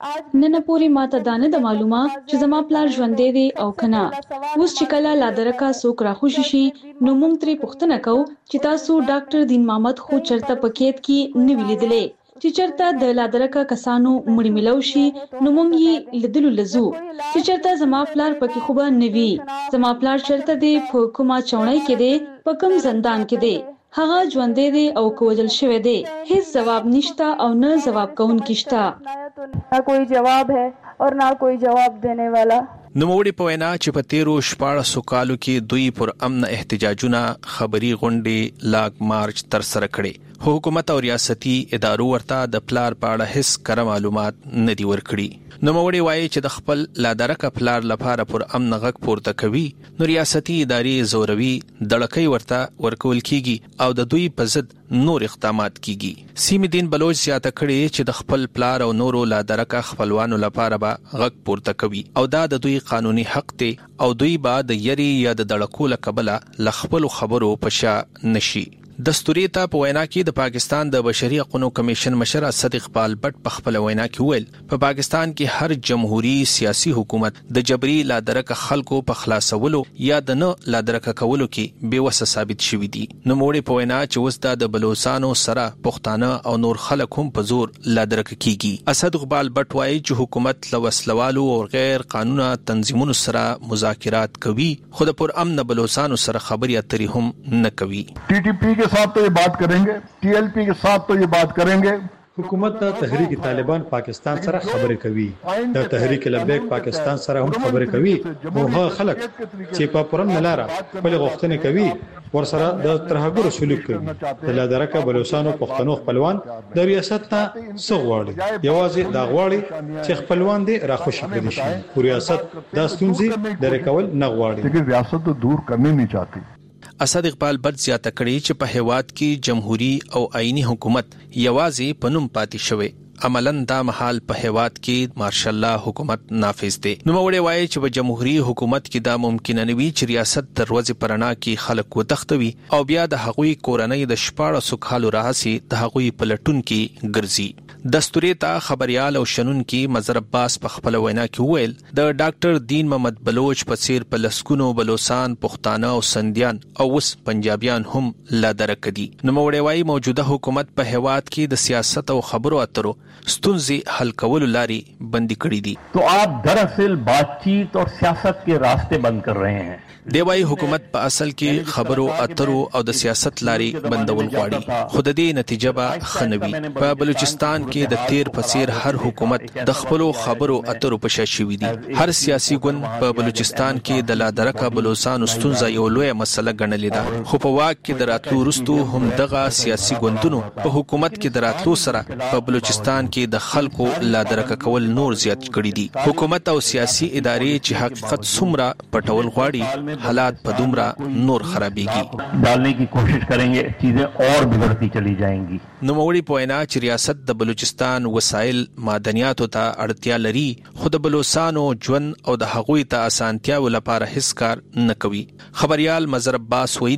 نن پوری ماته دانه د معلومه چې زما پلار ژوندې دی او کنه. اوس چې کله لادرکه سوک را خوشي شي نو موږ ترې پوښتنه کوو چې تاسو ډاکټر دین محمد خو چرته پکېت کې نیو لیدلې چې چرته د لادرکه کسانو مړی ملو شي نو موږ یې لیدلو لزو چې چرته زما پلار پکې خوبه نوي. زما پلار چرته دی په کومه چونای کې دی په کوم زندان کې دی. هغه ژوندې دی او کوجل شوی دی. هیڅ جواب نشتا او نه جواب کوونکی شتا. ना कोई जवाब है और ना कोई जवाब देने वाला. نوموړي په وینا چې په 13 کالو کې دوی پر امن احتجاجونه خبري غونډې لاګ مارچ تر سره کړي. حکومت او ریاستي ادارو ورته د پلار په اړه هیڅ کره معلومات نه دی ورکړي. نوموړي وایي چې د خپل لادرکه پلار لپاره پر امن غږ پورته کوي نو ریاستي ادارې زوروي دړکې ورته ورکول کیږي او د دوی په ضد نور اقدامات کیږي. سیمدین بلوچ زیاته کړي چې د خپل پلار او نورو لادرکه خپلوانو لپاره به غږ پورته کوي او دا د دوی قانوني حق دی او دوی به د یری یا د دړکو لکبله لخپل خبرو پشا نشي. دستوري ته په وینا کې د پاکستان د بشري حقوقو کمیشن مشر اسد اقبال بټ په خپل وینا کې ویل په پاکستان کې هر جمهوریت سیاسي حکومت د جبري لادرکه خلکو په خلاصولو یا د نه لادرکه کولو کې بیوسه ثابت شوی دي. نو موړي په وینا چې وستا د بلوچستانو سره پښتانه او نور خلک هم په زور لادرکه کیږي. اسد اقبال بټ وایي چې حکومت لوسلوالو او غیر قانوني تنظیمونو سره مذاکرات کوي خو د پر امن بلوچستانو سره خبري اترې هم نه کوي. टीटीपी के साथ तो ये बात करेंगे, टीएलपी के साथ तो ये बात करेंगे. حکومت د تحریک طالبان پاکستان سره خبرې کوي. د تحریک لبیک پاکستان سره هم خبرې کوي. او هغه خلک چې په پرم نلاره خپل غوښتنې کوي ورسره د ترهګر سلوک کوي. د لادرکه بلوچستانو پښتنو خپلوان د ریاست ته سغواړي یوازې دا غواړي چې خپلوان دي راخوشي کړي شي. او ریاست د ستونزې درې کول نه غواړي. लेकिन रियासत तो दूर करनी नहीं चाहती. اسد اقبال بد زیاته کړي چې په هیواد کې جمهوریت او آئینی حکومت یوازې پنوم پاتې شوی. عملاً دا محال په هیواد کې مارشل الله حکومت نافذ دی. نو موړي وایي چې په جمهوریت حکومت کې دا ممکن نه وي چې ریاست دروازه پرانا کې خلک وتښتوي او بیا د هغوی کورنۍ د 14 کالو راهسي د هغوی پلټون کې ګرځي. دستوري ته خبريال او شنن کې مظهر عباس په خپل وینا کې ویل د ډاکټر دین محمد بلوچ په څیر په لسکونو بلوچستان پښتانه او سندیان او وس پنجابیان هم لادرکه دي. نو موړي وایي موجوده حکومت په هیواد کې د سیاست او خبرو اترو ستونزې حل کولو لاري بندي کړې دي. तो आप दरअसल बातचीत और सियासत के रास्ते बंद कर रहे हैं. دیوای حکومت په اصل کې خبرو اترو او د سیاست لاري بندول غواړي. خود دې نتیجه به خنوي. په بلوچستان کې د تیر پسیر هر حکومت د خپلو خبرو اترو په شاشوي دي. هر سیاسي ګوند په بلوچستان کې د لادرکه بلوچستان ستونزه یو لوی مسله ګڼلې ده. خو په واک کې دراتلو وروسته هم دغه سیاسي ګوندونو په حکومت کې دراتلو سره په بلوچستان کې د خلکو لادرکه کول نور زیات کړي دي. حکومت او سیاسي ادارې چې حقیقت څومره پټول غواړي हालात په دومره نور خرابېږي. डालने की कोशिश करेंगे चीजें और बिगड़ती चली जाएंगी. نو موړي په وینا چې ریاست د بلوچستان وسایل معدنیاتو ته اړتیا لري خو د بلوچستانو ژوند او د هغوی ته اسانتیا ولپاره هیڅ کار نه کوي. خبريال مظهر عباس ویلي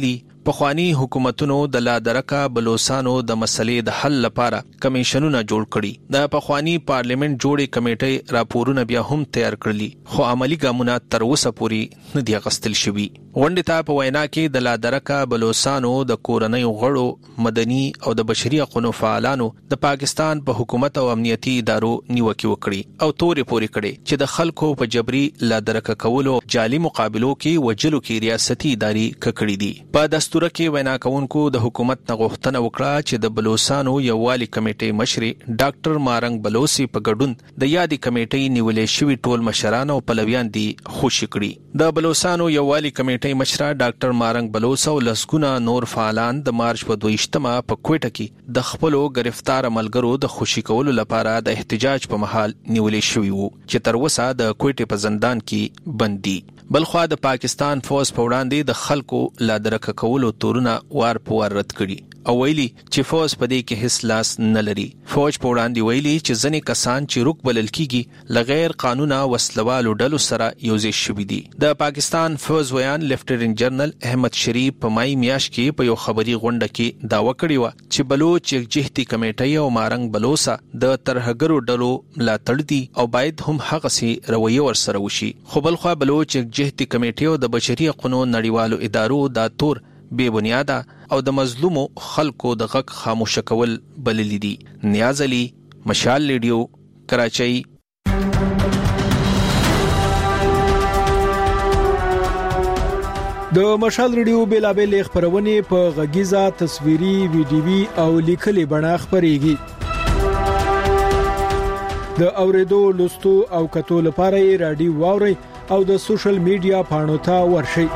پخوانی حکومتونو د لادرکا بلوچستانو د مسلې د حل لپاره کمیشنونه جوړ کړي. د پخوانی پارلیمنت جوړې کمیټې راپورونه بیا هم تیار کړلي خو عملی ګامونه تر اوسه پورې نه دي اخیستل شوي. غونډې ته په وینا کې د لادرکا بلوچستانو د کورنۍ غړو، مدني او د بشري حقوقو فعالانو د پاکستان په حکومت او امنیتي ادارو نیوکه وکړي او تورې پورې کړي چې د خلکو په جبري لادرکه کولو جعلي مقابلو کې وجلو کې ریاستي ادارې ککړې دي. په دستور کې وینا کوونکو د حکومت نه غوښتنه وکړه چې د بلوچستانو یووالي کمیټې مشر ډاکټر مارنګ بلوچي په ګډون د یادې کمیټې نیولې شوی ټول مشران او پلویان دي خوشی کړي. د بلوچستانو یووالي کمیټې مشر ډاکټر مارنګ بلوچ او لسګونه نور فعالان د مارچ په 22مه په کوټه کې د خپلو گرفتار ملګرو د خوشی کولو لپاره د احتجاج په محل نیولې شوی وو چې تر اوسه د کوټې په زندان کې بندي. بلخوا د پاکستان فوج په وړاندې د خلکو لادرکه کولو تورونه وار په وار رد کړي او ویلي چې فوج په دې کې هیڅ لاس نه لري. فوج په وړاندې ویلي چې ځینې کسان چې روک بلل کیږي لغیر قانونه وسلوالو ډلو سره یوځای شوي دي. د پاکستان فوج ویان لیفټیننټ جنرال احمد شریف په مای میاشت کې په یو خبري غونډه کې داوا کړی و چې بلوچ جهتي کمیټې او مارنګ بلوچا د ترهګرو ډلو ملاتړ دي او باید هم هغه سي رویه ورسره وشي. خو بلخوا بلوچ جهتي کمیټې او د بشري حقوقو نړیوالو ادارو دا تور بے بنیاده او د مظلومو خلکو د غږ خاموش کول بللی دي. نیاز علي، مشال ریډیو، کراچۍ. د مشال ریډیو بیلابل خبرونه په غږیزه، تصویري، ویډیوي او لیکلي بڼه خبريږي. د اوریدو، لوستو او کتو لپاره رادیو واوري او د سوشل میډیا پاڼو ته ورشي.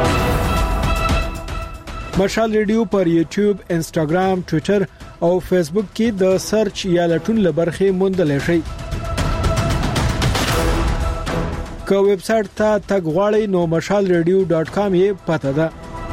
مشال ریډیو پر یوټیوب، انسټاګرام، ټوئیټر او فیسبوک کې د سرچ یا لټون لبرخه موندل شي. که ویب سټ ته تګ غواړئ نو mashalradio.com یې پته ده.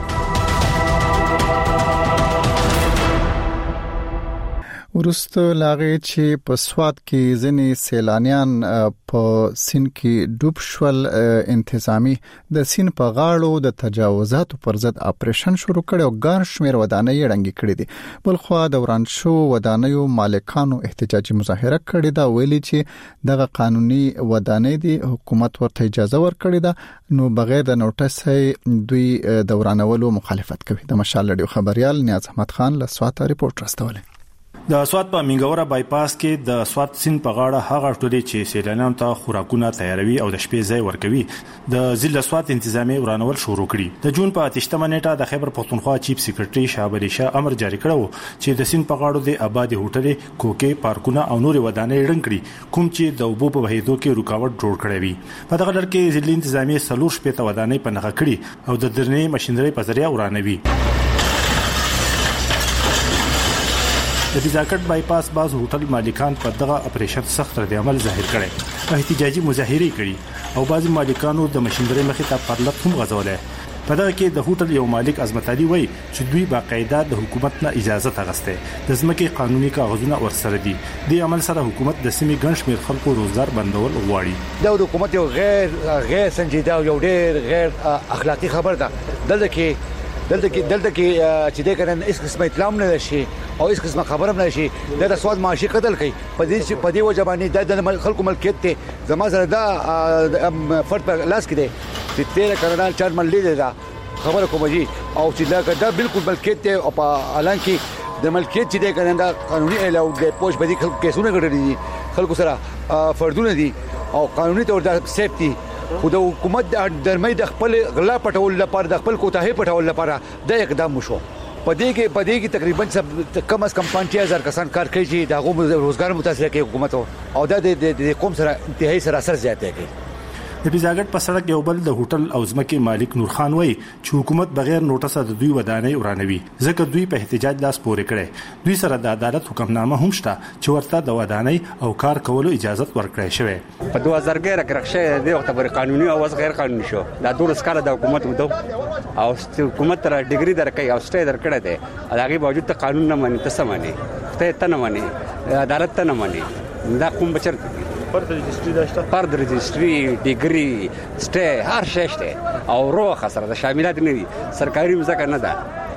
ورسته لاغې چې په سواد کې ځینې سیلانیان په سین کې ډوب شول، انتظامی د سین په غاړو د تجاوزاتو پر ضد اپریشن شروع کړي او ګڼ شمېر ودانۍ ړنګې کړې دي. بلخوا د وران شو ودانیو مالکانو احتجاجي مظاهره کړې ده، ویلي چې دغه قانوني ودانۍ دي حکومت ورته اجازه ورکړې ده نو بغیر د نوټس دوی د ورانولو مخالفت کوي. د مشال ریډیو خبريال نیاز احمد خان له سواد ریپورت راستوله. د سواد په منګوره بایپاس کې د سواد سین په غاړه هغه ټولې چې سیلانیانو ته خوراکونه تیاروي او د شپې ځای ورکوي د ضلع سواد انتظامی ورانول شروع کړي. د جون په 8مه نیټه د خیبر پختونخوا چیف سیکریټري شهاب علي شاه امر جاری کړو چې د سین په غاړو د آبادی هوټلې، کوکې، پارکونه او نور ودانۍ ړنګ کړي کوم چې د اوبو په بهیدو کې رکاوټ جوړ کړی وي. په دغه ډول کې ضلع انتظامی 4 شپې ودانۍ په نخښه کړي او د درنې ماشينري په ذریعہ ورانوي. د بیزاکټ بایپاس باز هوټل مالکان په دغه اپریشن سخت رد عمل ظاهر کړي، احتجاجي مظاهره کړي او بعضی مالکانو د ماشينري مخې ته پرلط هم غځولې. په دغه کې د هوټل یو مالک عظمت علي وایي چې دوی باقاعده د حکومت نه اجازه تغسته د ځمکې قانوني کاغذونه ورسره دي. د عمل سره حکومت د سیمې ګڼ شمېر خلکو روزګار بندول غواړي. دا د حکومت یو غیر سنجیده او یو ډېر غیر اخلاقی خبر ده. دلته کې چې د کنن اس قسمه اطلاع نه شي او اس قسمه خبره نه شي د سواد معاشي قتل کوي. په دې وجبانی د خلکو ملکیت ته زما سره دا فرد په لاس کې دی چې 13 کلنال چارمن لیدل دا خبره کوم جی او چې دا بالکل ملکیت ته او په اعلان کې د ملکیت چې د کنن دا قانوني اعلان د پوش بدی خلکو کیسونه غړي دي، خلکو سره فردونه دي او قانوني تور د سیفټي خو د حکومت د درمې د خپل غلا پټول لپاره د خپل کوتاهي پټول لپاره د اقدام وشو. پدې کې تقریبا کم از کم 5000 کسان کار کوي چې د هغو روزګار متاثر کوي حکومت او د قوم سره انتهایی سراسر زیاته کوي. د بیزاګټ په سړک یو بل د هوټل او ځمکې مالک نور خان وایي چې حکومت بغیر نوټس د دوی ودانۍ ورانوي ځکه دوی په احتجاج لاس پورې کړي. دوی سره د عدالت حکمنامه هم شته چې ورته د ودانۍ او کار کولو اجازه ورکړی شوی. په 2011 کې رخصه دی وخت پر قانوني او غیر قانوني شو. دا ډول سکاله د حکومت ودو او حکومت تر ډیګري درکې او سټې درکړه دی. هغه باوجود ته قانون نه مانی، ته سمانی، ته نه مانی، عدالت ته نه مانی. دا کوم بچر فرد رجستری ډیګری سټې هر شې شته او روخه سره د شاملات نه دي. سرکاري مزه نه ده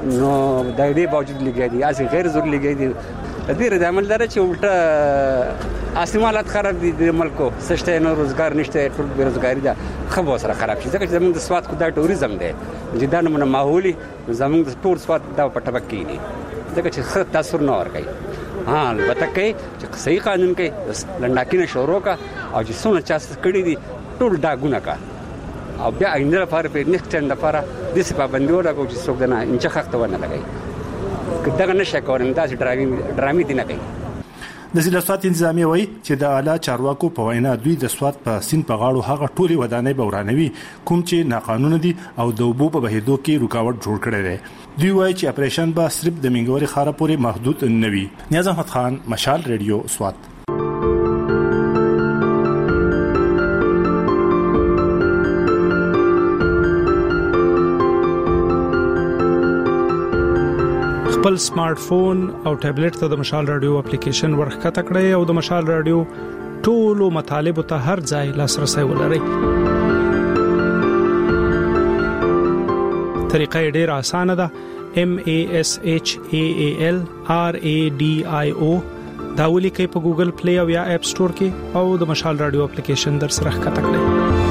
نو د دې باوجود لګي دي اسی غیر ضروري لګي دي د دې عمل دره چې الټا اسمالات خراب دي د ملکو سشته نو روزګار نشته ټول بیروزګاری ده خو سره خراب شي ځکه چې زموږ د سواد کو دا ټوریزم دی چې دا نمونه ماحولي زموږ د ټول سواد دا په ټبک کې نه ځکه چې خط تاثیر نه ور کوي البته کوي چې صحیح قانون کوي لنډاکینه شروع کا او چې څونه چا کړی دي ټول دا ګونه کا او بیا آینده لپاره په نیکسټ ټایم لپاره د څه پابندي ولګو چې څوک نه انچ خخته ونه لګي کله نشه کورن دا ډرامي دي نه کوي د ضلع سوات انتظامیه وایي چې د اعلی چارواکو په وینا دوی د سوات په سیند په غاړو هغه ټولي ودانۍ به ورانوي کوم چې ناقانونه دي او د اوبو په بهیدو کې رکاوټ جوړ کړی دی دوی وایي چې اپریشن به صرف د منګوري خاره پورې محدود نه وي نیاز احمد خان مشال ریډیو سوات خپل سمارټ فون او ټابلیټ ته د مشال رادیو اپلیکیشن ورخکته کړئ او د مشال رادیو ټولو مطالب ته هر ځای لاسرسي ولرئ. طریقه ډیره اسانه ده. MASHAAL RADIO دا ولیکئ په ګوګل پلی او یا اپ سٹور کې او د مشال رادیو اپلیکیشن در سره ښکته کړئ.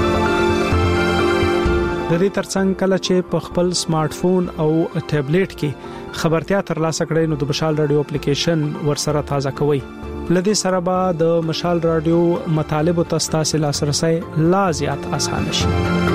د دې ترڅنګ کله چې په خپل سمارټ فون او ټابلیټ کې خبرتیا ترلاسه کړئ نو د مشال رادیو اپلیکیشن ورسره تازه کوئ. لدې سره به د مشال رادیو مطالب او تاسو لاسرسي لا زیات آسان شي.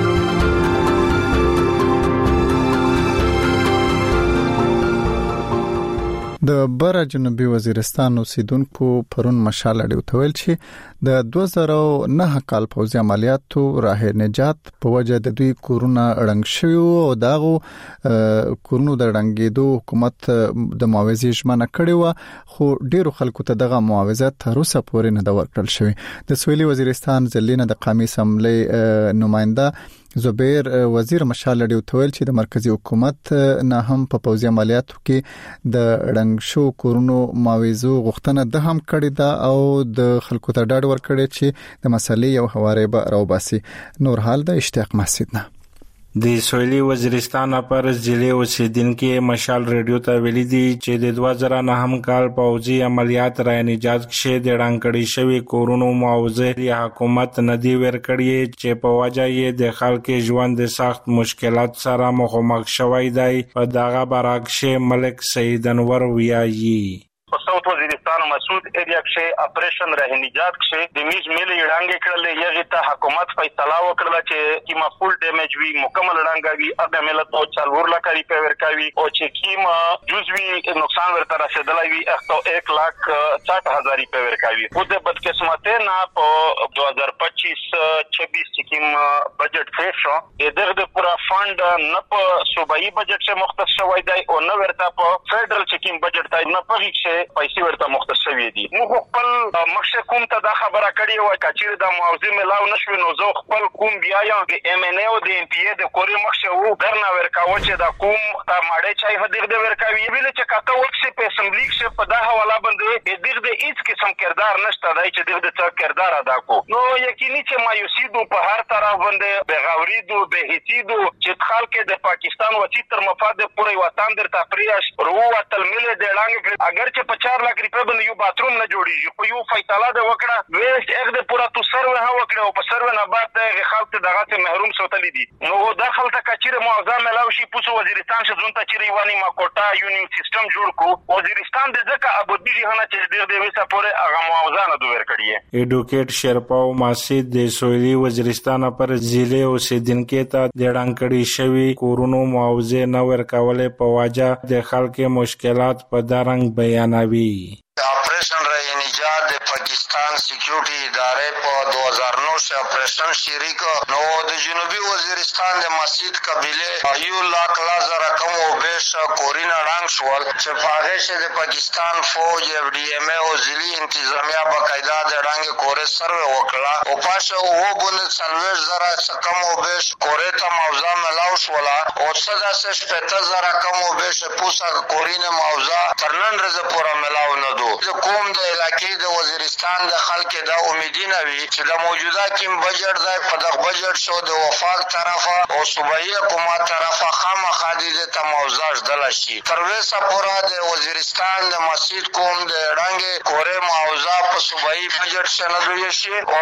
د بره جنوبي وزیرستان اوسیدونکو پرون مشال اړیو تویل چې د 2009 کال پوځي عملیاتو راه نجات په وجه د دوی کورونه رنګ شوی او داغو کورونو د رنګېدو حکومت د معاوضې ژمنه کړې و خو ډیرو خلکو ته دغه معاوضه تر اوسه پورې نه د ورکړل شوی. د سویلي وزیرستان ځلینه د قومي اسمبلی نماینده زبیر وزیر مشال اړیو تویل چې د مرکزی حکومت نه هم په پوځي عملیاتو کې د رنګ شو کورونو معاوضو غوښتنه د هم کړې ده او د خلکو ته ډاډ ورکړي چې د مسلې یو حواله به راوباسي. نور حال د اشتیاق مسجد نه د سویلي وزیرستان پر ضلع اوسیدونکو مشال ریډیو ته ویلي دي چې د 2009 کال پوځي عملیات را نجات کې د رنګړی شوی کورونو معاوضه حکومت ندی ورکړي چې په وجه یې د خلکو ژوند د سخت مشکلات سره مخامخ شوی دی. په دغه برعکس ملک سید انور ویایي صوت وزیرستان مسعود ایریا کې اپریشن راه نجات کې د میز ملي وړاندې کړل یغه ته حکومت فیصله وکړه چې کیما فول ډیمیج وی مکمل وړاندې هغه ملت او 4 لک روپے ورکوي او چې کیما جزوی نقصان ورته رسیدلی وي 1,60,000 روپے ورکوي. خو د بدقسمته نه په 2025-26 کې کیم بجټ فیس شو دغه پورا فند نه په صوبایي بجټ څخه مختص شوی دی او نه ورته په فدرال چې کیم بجټ ته نه پېښه پیسې ورته مختص شوی دي. موږ خپل مخشه کوم ته دا خبره کړې و چې د معاوضه ملاو نشو نو زه خپل کوم بیا یم د MNA او د MPA د کوري مخشه وو درنه ورکاو چې دا کوم تا ماړې چای هدیغ د ورکاوي ویل چې کاته وکسي په اسمبلی کې په دا حواله باندې دغه د هیڅ قسم کردار نشته دی چې دغه څه کردار ادا کو. نو یقیني چې مایوسی دو په هر طرف باندې بغاوري دو بهتی دو چې خلک د پاکستان وتی تر مفاد پورې وطن در تفریش رو وتل مل د لانګ اگر چې په 4 لک روپے باندې یو باتروم نه جوړیږي خو یو فیصله ده وکړه ویسټ اګ د پورا تو سرو ها وکړه او په سرو نه بعد د خلک دغه ته محروم سوتلی دي. نو داخل ته کچره معاوضه ملاو شي پوسو وزیرستان شه ځون ته چیرې وانی ما کوټا یونین سیستم جوړ کو وزیرستان د ځکه ابودی جهانه چې د وسه پورې هغه معاوضه نه دوی ورکړي. ایډوکیټ شرپاو ماسید د سویلي وزیرستان پر ضلع اوسیدونکو ته د رنګړی شوی کورونو معاوضه نه ورکولې په واجه د خلکو مشکلات په دارنګ بیانوي. ऑपरेशन रही निजात दे पाकिस्तान सिक्योरिटी इदारे पर 2009 से ऑपरेशन शरीक नो द जनूबी वजीरिस्तान दे मस्जिद कबीले यू लाख लाजर कम ओ बेश कोरिना रंग शवल चपागे से दे पाकिस्तान फौज एफडीएमए ओ जिली इंतजामिया बकायदा दे रंग कोरे सर्वे वकला ओ पाशे ओ बुन सलवेज जरा कम ओ बेश कोरे ता मौजा मलाउश वला ओ सदा से 70,000 कम ओ बेश पूसा कोरिना मौजा तरनन रज पूरा मलाउ न दो कोम د علاقې د وزیرستان وزیرستان د خلک د امیدونه وی چې د موجوده کیم بجټ د په دغه بجټ شو د وفاق طرفه او صوبایي حکومت طرفه خامخا د تموزاج دلشي تر وسه پورا د وزیرستان د مسجد کوم د رنګ کورې معاوضه په صوبایي بجټ سندوي شي او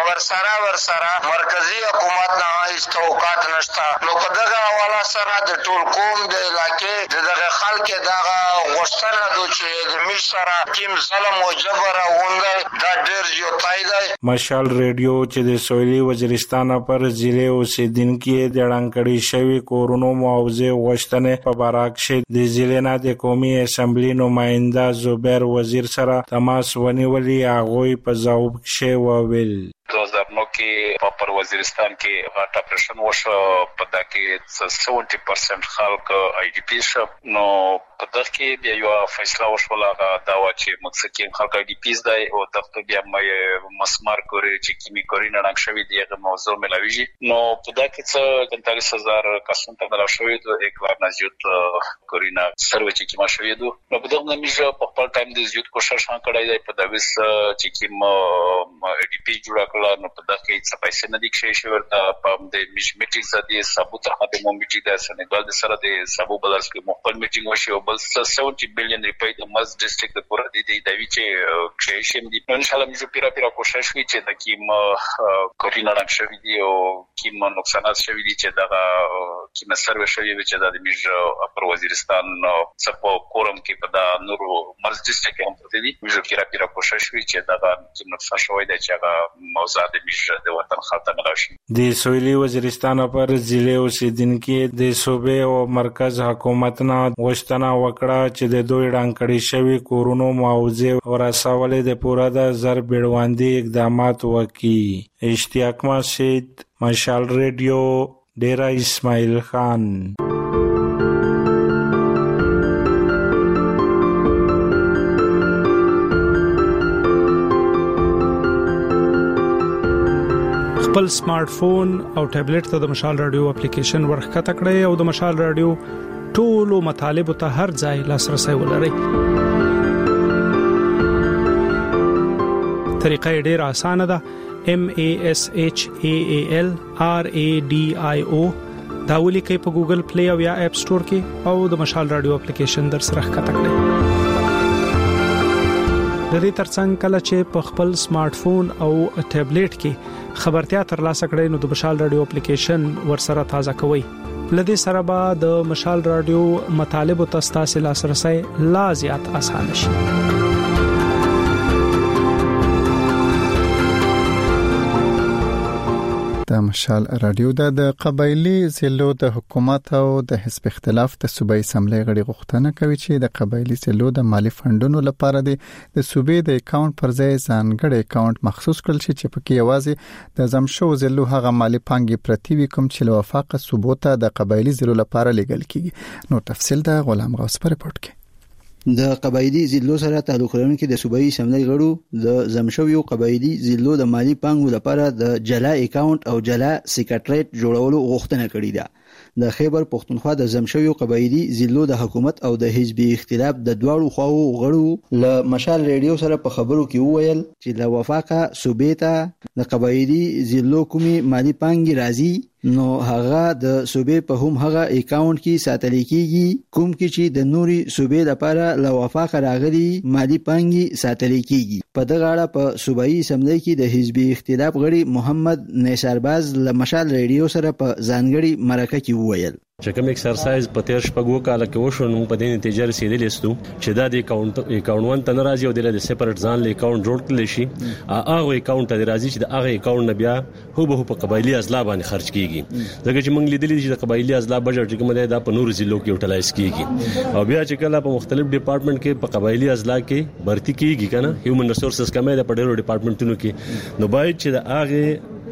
ورسره مرکزی حکومت نه هیڅ توقعات نشته نو په دغه حواله سره د ټول قوم د علاقې دغه خلک دغه غوښتنه دوی چې د مشره کیم ظلم او جبر غونډه دا ډېر جوړای دی. مشال ریډیو چې د سویلي وزیرستان پر ضلع اوسیدونکو د اړانکړي شوی کورونو معاوضه غوښتنه په باراک شه د ضلع نه د قومي اسمبلی نماینده زبیر وزیر سره تماس ونیولي هغه په ځواب کې وویل 2009 کې په وزیرستان کې غاټ اپریشن وشو په دغه 70% خلک آی ډی پی شو نو په دغه کې بیا یو فیصله وشوله دا و چې مکسکین خلک آی ډی پیز دی او دغه بیا مې مسمار کوي چې کیمی کوي نه نقش شوی دیغه موضوع ملاویږي نو په دغه کې 45000 کسان ته ملاو شوی د اکلار نزیوت کورینا سروي چې کیما شوی دو نو په دغه نمیجه په خپل ټایم د زیوت کوشش کړای دی په دغه چې کیم آی ډی پی جوړ کړل نو په دغه کې څه پیسې نه دي کښې شوی ورته په د میټینګ زدي ثبوت هغه د میټینګ د سنګال د سره د سبو بلرس کې مخکل میټینګ وشي او بل 70 بلین روپۍ د مز ډیسټریکټ د پوره د دوی چې کښې شم دي ان شاء الله موږ پیرا کوشش وکړو چې د کیم کورینا رنګ شوی دی او کیم نقصانات شوی دي چې دغه کیم سروي شوی وي چې د میج پر وزیرستان څخه کورم کې په د نورو مز ډیسټریکټ هم پته دي موږ پیرا کوشش وکړو چې دغه کیم نقصان شوی دی چې هغه موضوع د میج د وطن خاطر راشي. د سویلي وزیرستان پر ضلع اوسیدونکو د صوبې او مرکز حکومت نه غوښتنه وکړه چې د دوی ډانکړي شوی کورونو معاوضه ورسولې د پوره د زر بیړوندي اقدامات وکړي. اشتیاق مسجد مشال ریډیو ډیرا اسماعیل خان. خپل سمارټ فون او ټابلیټ ته د مشال رادیو اپلیکیشن ورخکته کړئ او د مشال رادیو ټولو مطالبه ته هر ځای لاسرسي ولرئ. طریقه ډیره اسانه ده. MASHAAL RADIO دا ولیکئ په ګوګل پلی او یا اپ سٹور کې او د مشال رادیو اپلیکیشن در سره ښکته کړئ. د دې ترڅنګ کله چې په خپل سمارټ فون او ټابلیټ کې خبرتیا ترلاسه کړئ نو د مشال رادیو اپلیکیشن ورسره تازه کوئ. لدې سره به د مشال رادیو مطالب او تاسو لاسرسي لا زیات اسانه شي. د مشال رادیو د قبایلی ضلعو د حکومت او د حزب اختلاف د صوبایي اسمبلی غړي غوښتنه کوي چې د قبایلی ضلعو د مالی فندونو لپاره د صوبې د اکاونټ پر ځای ځانګړی اکاونټ مخصوص کړل شي چې پکې یوازې د زمشو ضلعو هغه مالی پانګې پرتی وي کوم چې لوافق صوبو ته د قبایلی ضلعو لپاره لګل کیږي. نو تفصیل د غلام غوث پر رپورت کې د قبایلی ضلعو سره تعلق لرونکي د صوبایي اسمبلی غړو د زمشویو قبایلی ضلعو د مالی پانګو لپاره د جلا اکاونټ او جلا سیکریټریټ جوړولو غوښتنه کړې ده. د خیبر پختونخوا د زمشویو قبایلی ضلعو د حکومت او د حزب اختلاف د دواړو خواو غړو له مشال ریډیو سره په خبرو کې وویل چې د وفاقه صوبې ته د قبایلی ضلعو کومي مالی پانګي راځي نو هغه د صوبې په هم هغه اکاونټ کې ساتل کیږي کوم کې چې د نوري صوبې لپاره له وفاقه راغلي مالی پانګي ساتل کیږي. په دغه اړه په صوبایي اسمبلی کې د حزب اختلاف غړي محمد نثارباز له مشال ریډیو سره په ځانګړي مرکه کې وویل چې کوم ایکسرسایز په تیر شپږو کال کې وشو نو په دې نتیجه رسیدلی ستو چې دا د اکاونټ ون ته ناراضي او د سپریټ ځان له اکاونټ جوړ کړل شي هغه اکاونټ ته راځي چې د هغه اکاونټ نه بیا هو په قبایلی ازلا باندې خرج کیږي ځکه چې موږ لیدلی چې د قبایلی ازلا بجټ کوم دی دا په نور ضلعو کې یوټیلایز کیږي او بیا چې کله په مختلف ډپارټمنټ کې په قبایلی ازلا کې بھرتی کیږي کنه هیومن ریسورسز کمه ده په ډیرو ډپارټمنټونو کې نو باید چې د هغه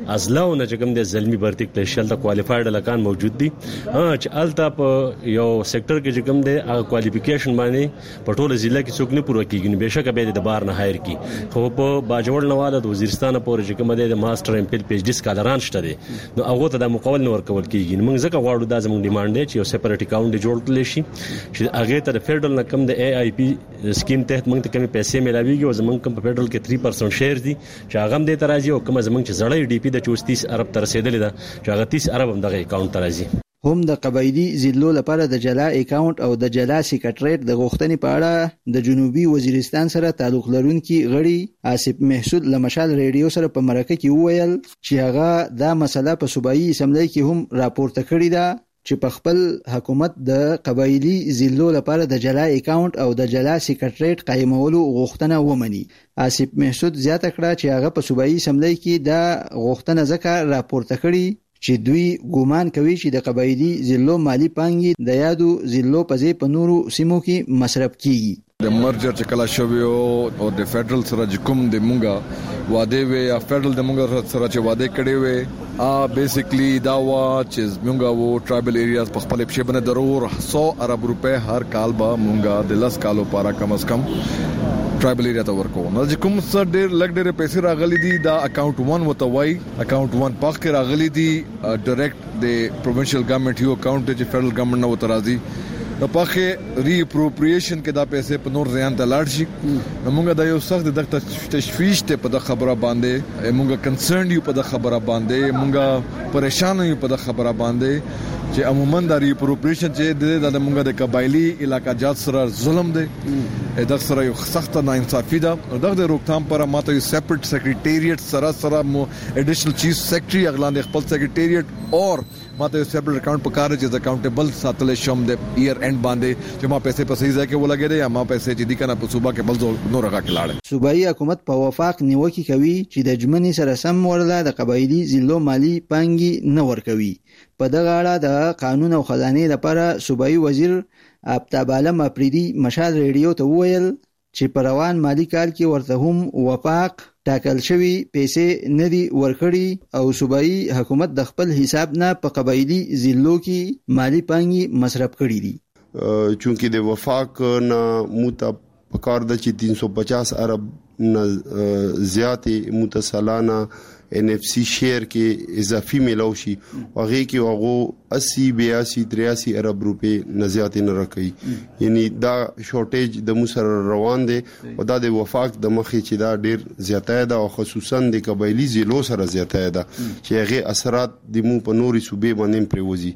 ازلاونه چې کوم د زلمی برتی کلیشل د کوالیفاید لکان موجود دي چې التا په یو سېکټر کې چې کوم د کوالیفیکیشن باندې په ټوله ضلع کې څوک نه پوره کیږي بهشکه به د بار نه هایر کی خو په باجوړ نواله د وزیرستان پورې چې کوم د ماستر ام پی ایچ ډی سکالران شته دي نو هغه ته د مقابل نور کول کیږي موږ ځکه غواړو دا زموږ ډیمانډ دی چې یو سپریټ اکاونټ جوړ کړل شي چې هغه ته د فدرال نه کم د ای آی پی سکیم تحت موږ ته کمی پیسې ملاويږي او زموږ کم په فدرال کې 3% شیر دي چې هغه هم د ترازی او کوم زموږ چې زړې ډی پی د 30 ارب تر رسیدلې ده چې هغه 30 ارب هم دغه اکاونټ ترازی هم د قبایلی ضلعو لپاره د جلا اکاونټ او د جلا سیکریټریټ د غوښتنې په اړه د جنوبي وزیرستان سره تعلق لرونکي غړي آصف محسود لمشال ریډیو سره په مرکه کې وویل چې هغه دا مسله په صوبایي اسمبلی کې هم راپورته کړې ده چې په خپل حکومت د قبایلی ضلعو لپاره د جلا اکاونټ او د جلا سیکریټریټ قائمولو غوښتنه ومني. آصف محسود زیاته کړه چې هغه په صوبایي اسمبلی کې دا غوښتنه ځکه راپورته کړي چې دوی ګومان کوي چې د قبایلی ضلعو مالی پانګې د یادو ضلعو په ځای په نورو سیمو کې مصرف کیږي. د مرجر چې کلا شوی او د فدرال سره کوم د مونږه واده وي یا فدرال د مونږ سره چې واده کړي وي بیسیکلی دا وا چې مونږه وو ټرایبل ایریاز په خپل په باندې ضرور 100 ارب روپے هر کال به مونږه د 10 کالو لپاره کم از کم ټرایبل ایریا ته ورکو نو چې کوم څه ډېر لګ ډېر پیسې راغلي دي دا اکاونټ 1 وتوي اکاونټ 1 پخ کې راغلي دي ډایرکټ د پروینشل ګورنمنت یو اکاونټ چې فدرال ګورنمنت نو ترازي نو پخې ری اپروپریشن کې دا پیسې په نور ځان ته لاړ شي نو موږ دا یو سخت د تشویش ته په د خبره باندې موږ کنسرن یو په د خبره باندې موږ پریشان یو په د خبره باندې چې عموما د ری اپروپریشن چې د موږ د قبایلی علاقہ جات سره ظلم دی د سره یو سخت ناانصافي ده د روکثام پر ماته یو سپریټ سیکریټریټ سره مو اډیشنل چیف سیکریټری اغلاند خپل سیکریټریټ اور ماته یو سپریټ اکاونټ په کار چې اکاونټیبل ساتل شم د ایر اند باندې چې ما پیسې په صحیح ځای کې ولګېدې یا ما پیسې چې دي کنه په صوبا کې بل نور راکې لاړ صوبایي حکومت په وفاق نیوکه کوي چې د جمنې سره سم ورله د قبایلی ضلعو مالی پانګي نه ورکوي. په دغه اړه د قانون او خزانه لپاره صوبایي وزیر آفتاب عالم افریدي مشال ریډیو ته وویل چې په روان مالی کال کې ورته هم وفاق ټاکل شوی پیسې نه دي ورکړي او صوبایي حکومت د خپل حساب نه په قبایلی ضلعو کې مالی پانګي مصرف کړي دي. چونکه د وفاق نه موته پکار د چې 350 ارب نه زیاتې متصلانه ان اف سی شیر کې اضافي ملو شي هغه کې هغه 80 82 83 ارب روپے نه زیات نه راکړي یعنی دا شورټیج د موسر روان دي او دا د وفاق د مخې چې دا ډیر زیاته ده او خصوصا د قبایلی ضلعو سره زیاته ده چې هغه اثرات د مو په نوري صوبې باندې پریوزي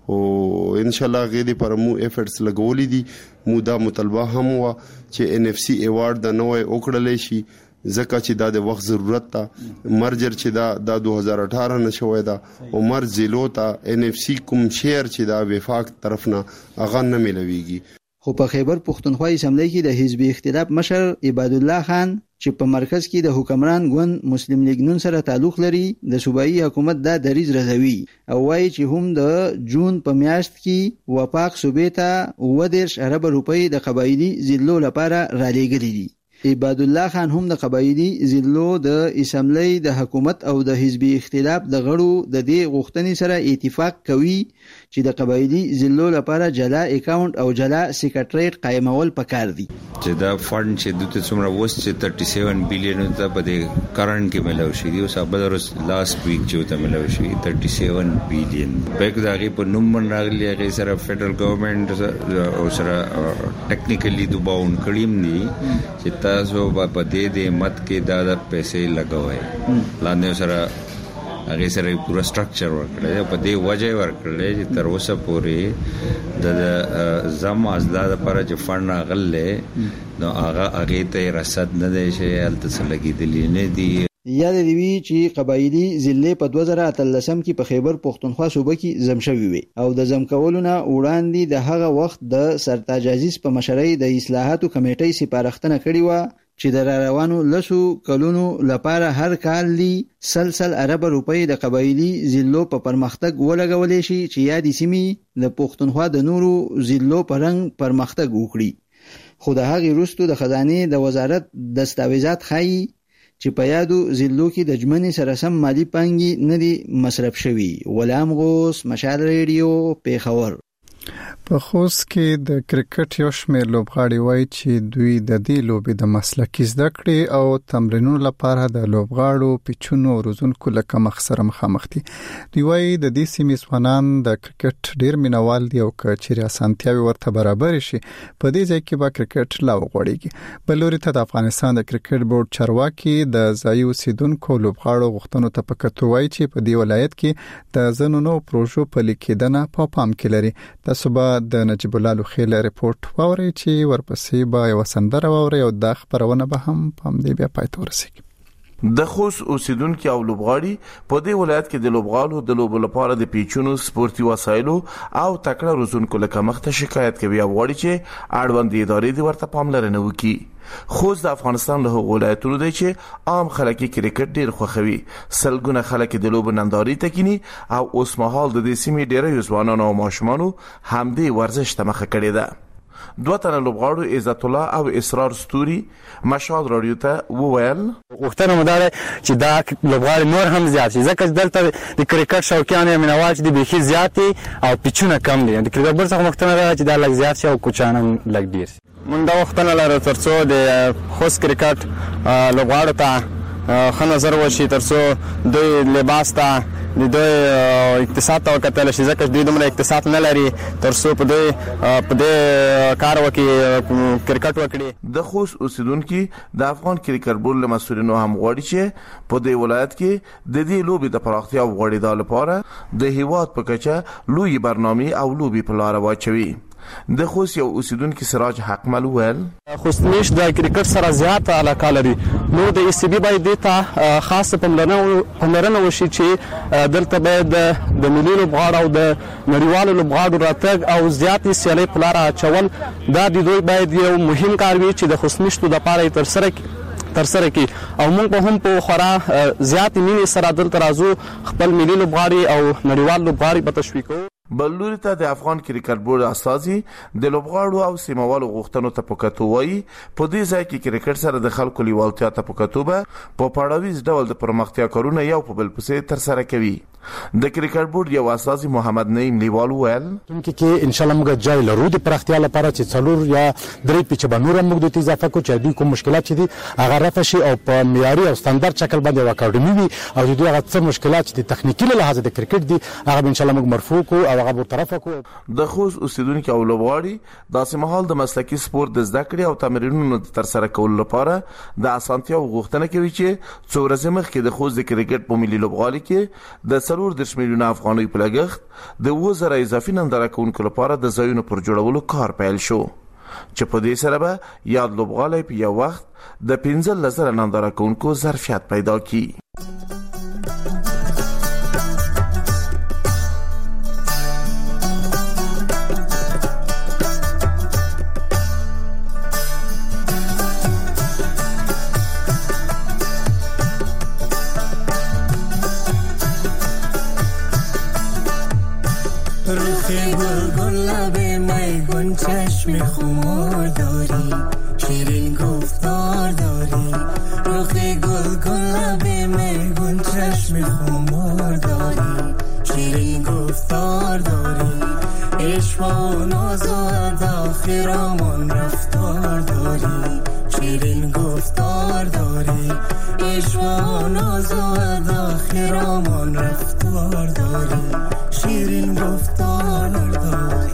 او ان شاء الله غېدي پر مو افورټس لګولې دي مو دا مطالبه هم وا چې ان اف سی ایوارډ د نوې اوکړلې شي زکه چې دا د وخت ضرورت ته مرجر چې دا 2018 نه شوې ده او مر ضلعو ته ان اف سی کوم شیر چې دا وفاق طرف نه اغه نه ملويږي. خو په خیبر پښتونخوا اسمبلی کې د حزب اختلاف مشر عباد الله خان چې په مرکز کې د حکمران ګوند مسلم لیگ نون سره تعلق لري د صوبایي حکومت دا دریز رضوي او وايي چې هم د جون په میاشت کې وفاق صوبې ته 10 ارب روپۍ د قبایلی ضلعو لپاره را لېږلي دي. عباد الله خان هم د قبایلی ضلعو د اسمبلی د حکومت او د حزبي اختلاف د غړو د دې غوښتنې سره اتفاق کوي چې د قبایلی ضلعو لپاره جلا اکاونټ او جلا سیکریټریټ قائمول پکار دي. چې دا فند چې د څومره وست چې 37 بلین ته په دې کرنٹ کې ملو شي او صبر لاست ویک چې ته ملو شي 37 بلین بیک داغي په نوم راغلی هغه سره فدرال ګورنمنت او سره ټیکنیکلی دوباون کړیم ني چې تاسو په دې مت کې دا پیسې لګوي لاندې سره هغه سره پورا سټرکچر ورکړل په دې وجه ورکړل چې تر اوسه پورې د زم ازداد لپاره چې فند راغله نو هغه ته رصد نه دی چې الته لګیدلی نه دی. یاد دی وی چې قبایلی ضلع په 2013 کې په خیبر پښتونخوا صوبه کې زم شوی وي او د زم کولونه وړاندې د هغه وخت د سرتاج عزیز په مشرۍ د اصلاحاتو کمیټې سپارښتنه کړې و چې د روانو لسو کلونو لپاره هر کال لی سلسل ارب روپۍ د قبایلی ضلعو په پرمختګ ولګولې شي چې یادي سیمې د پښتونخوا د نورو ضلعو په رنګ پرمختګ وکړي. خو د هغې وروسته د خزانه د وزارت دستاویزات ښایي چې په یادو ضلعو کې د جمنې سره سم مالی پانګې نه دي مصرف شوي. غلام غوث، مشال ریډیو، پیښور. په خوست کې د کرکټ یو شمېر لوبغاړي وایي چې دوی د دې لوبې د مسلکي زده کړې او تمرینونو لپاره د لوبغاړو پیچونو او روزونکو له کمښت سره مخامخ دي. دوی وایي د دې سیمې ځوانان د کرکټ ډېر مینوال دي او که چیرې اسانتیاوې ورته برابر شي په دې ځای کې به کرکټ لا وغوړېږي. بل لوري ته د افغانستان د کرکټ بورډ چارواکي د ځایي اوسیدونکو لوبغاړو غوښتنو ته په کتو وایي چې په دې ولایت کې د ځینو نوو پروژو پلي کېدنه په پام کې لري. تاسو به د نجیب الله لوخیل ریپورت واورئ چې ورپسې به یو سندره واورئ او د خبرونه به هم په دې بیا پای ته ورسیږي. د خوست اوسیدونکو او لوبغاړي په دې ولایت کې د لوبغاړو د لوبو لپاره د پیچونو، سپورتي وسایلو او تکړه روزونکو له کمښت شکایت کوي او غواړي چې اړوند ادارې د ورته پاملرنه وکړي. خوست د افغانستان له ولایتونو دی چې عام خلک کرکټ ډیر خوښوي. سلګونه خلک د لوبو ننداري تکینی او اوس مهال د دې سیمې ډیری ځوانانو او ماشومانو هم دې ورزش ته مخه کړې ده. دوه تنه لوبغاړو عزت الله او اسرار ستوري مشال رادیو ته وویل وختونه مدار چې دا لوبغاړي نور هم زیات شي ځکه دلته د کرکټ شوقیان یې مینوال چې د بيخي زیات او پیچونه کم دي. د کرکټ بل څخه وختونه دا چې دا لږ زیات شي او کوچانم لږ ډیر شي. مونږ دا وختونه لرو ترڅو د خوست کرکټ لوبغاړو ته ښه نظر وشي، ترڅو دوی لباس ته د دوی اقتصاد ته وکتل شي ځکه دوی دومره اقتصاد نه لري ترڅو په دې کار وکړي کرکټ وکړي. د خوست اوسیدونکو د افغان کرکټ بورډ له مسؤلینو هم غواړي چې په دې ولایت کې د دې لوبې د پراختیا غوړېدا لپاره د هیواد په کچه لوی برنامه او لوبې په لار واچوي. د خوست یو اوسیدونکو سراج حقمل ویل خوستمیش د کرکټ سره زیات علاقه لري، نو د ای سی بي باید ته خاصه پاملرنه وشي چې دلته باید د ملي لوبغاړو او د نړیوالو لوبغاړو راتګ او زیات سیالي په لار اچول دا د دوی باید یو مهم کار وي چې د خوستمیشتو د لپاره ترسره کی او موږ په هم په خورا زیات مینې سره دلته راځو خپل ملي لوبغاړي او نړیوال لوبغاړي په تشویق. بلوري ته د افغان کرکټ بورډ استازي د لوبغاړو او سیموالو غوښتنو ته پکاتو وایي په دې ځای کې کرکټ سره د خلکو لیوالتیا ته پکاتو به په پاړاویز ډول د پرمختیا کارونه یو په بل پسې تر سره کوي. د کرکټ بورډ یو استازي محمد نعیم لیوال ویل چې ان شاء الله موږ جای لرو د پراختیا لپاره چې څلور یا درې پیچ بنور موږ د اضافه کو چې دوی کوم مشکلات دي هغه رفع شي او په معیاري او ستاندرد شکل باندې اکاډمي وي او دوی هغه څه مشکلات چې تخنیکی له لحاظه د کرکټ دي هغه ان شاء الله موږ مرفوع کو او هغه برطرف کو. د خوست اوسیدونکو او لوبغاړي داسې مهال د مسلکي سپورت د زده کړې او تمرینونو تر سره کولو لپاره د اسانتیا غوښتنه کوي چې څو ورځې مخکې د خوست د کرکټ په ملي لوبغاړي کې د 3 میلیونه افغانۍ په لګښت د 2000 اضافي ننداره کوونکو لپاره د ځایونو پر جوړولو کار پیل شو چې په دې سره به یاد لوبغاړي په یو وخت د 15000 ننداره کوونکو ظرفیت پیدا کړي. چشم خمار داری شیرین گفتار داری رخ گل لب میگون چشم خمار داری شیرین گفتار داری عشق و ناز و ادا خیرامون رفتار داری شیرین گفتار داری عشق و ناز و ادا خیرامون رفتار داری شیرین گفتار داری.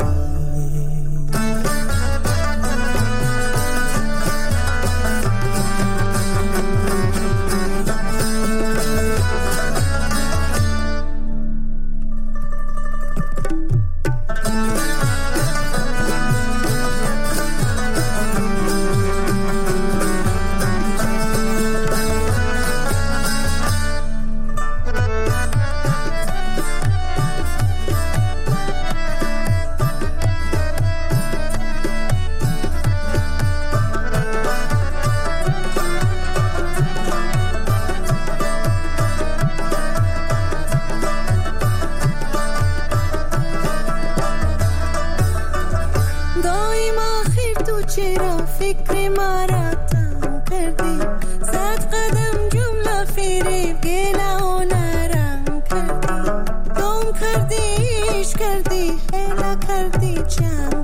فکر ما را تنگ کردی 100 قدم کردی خیلی کردی جمع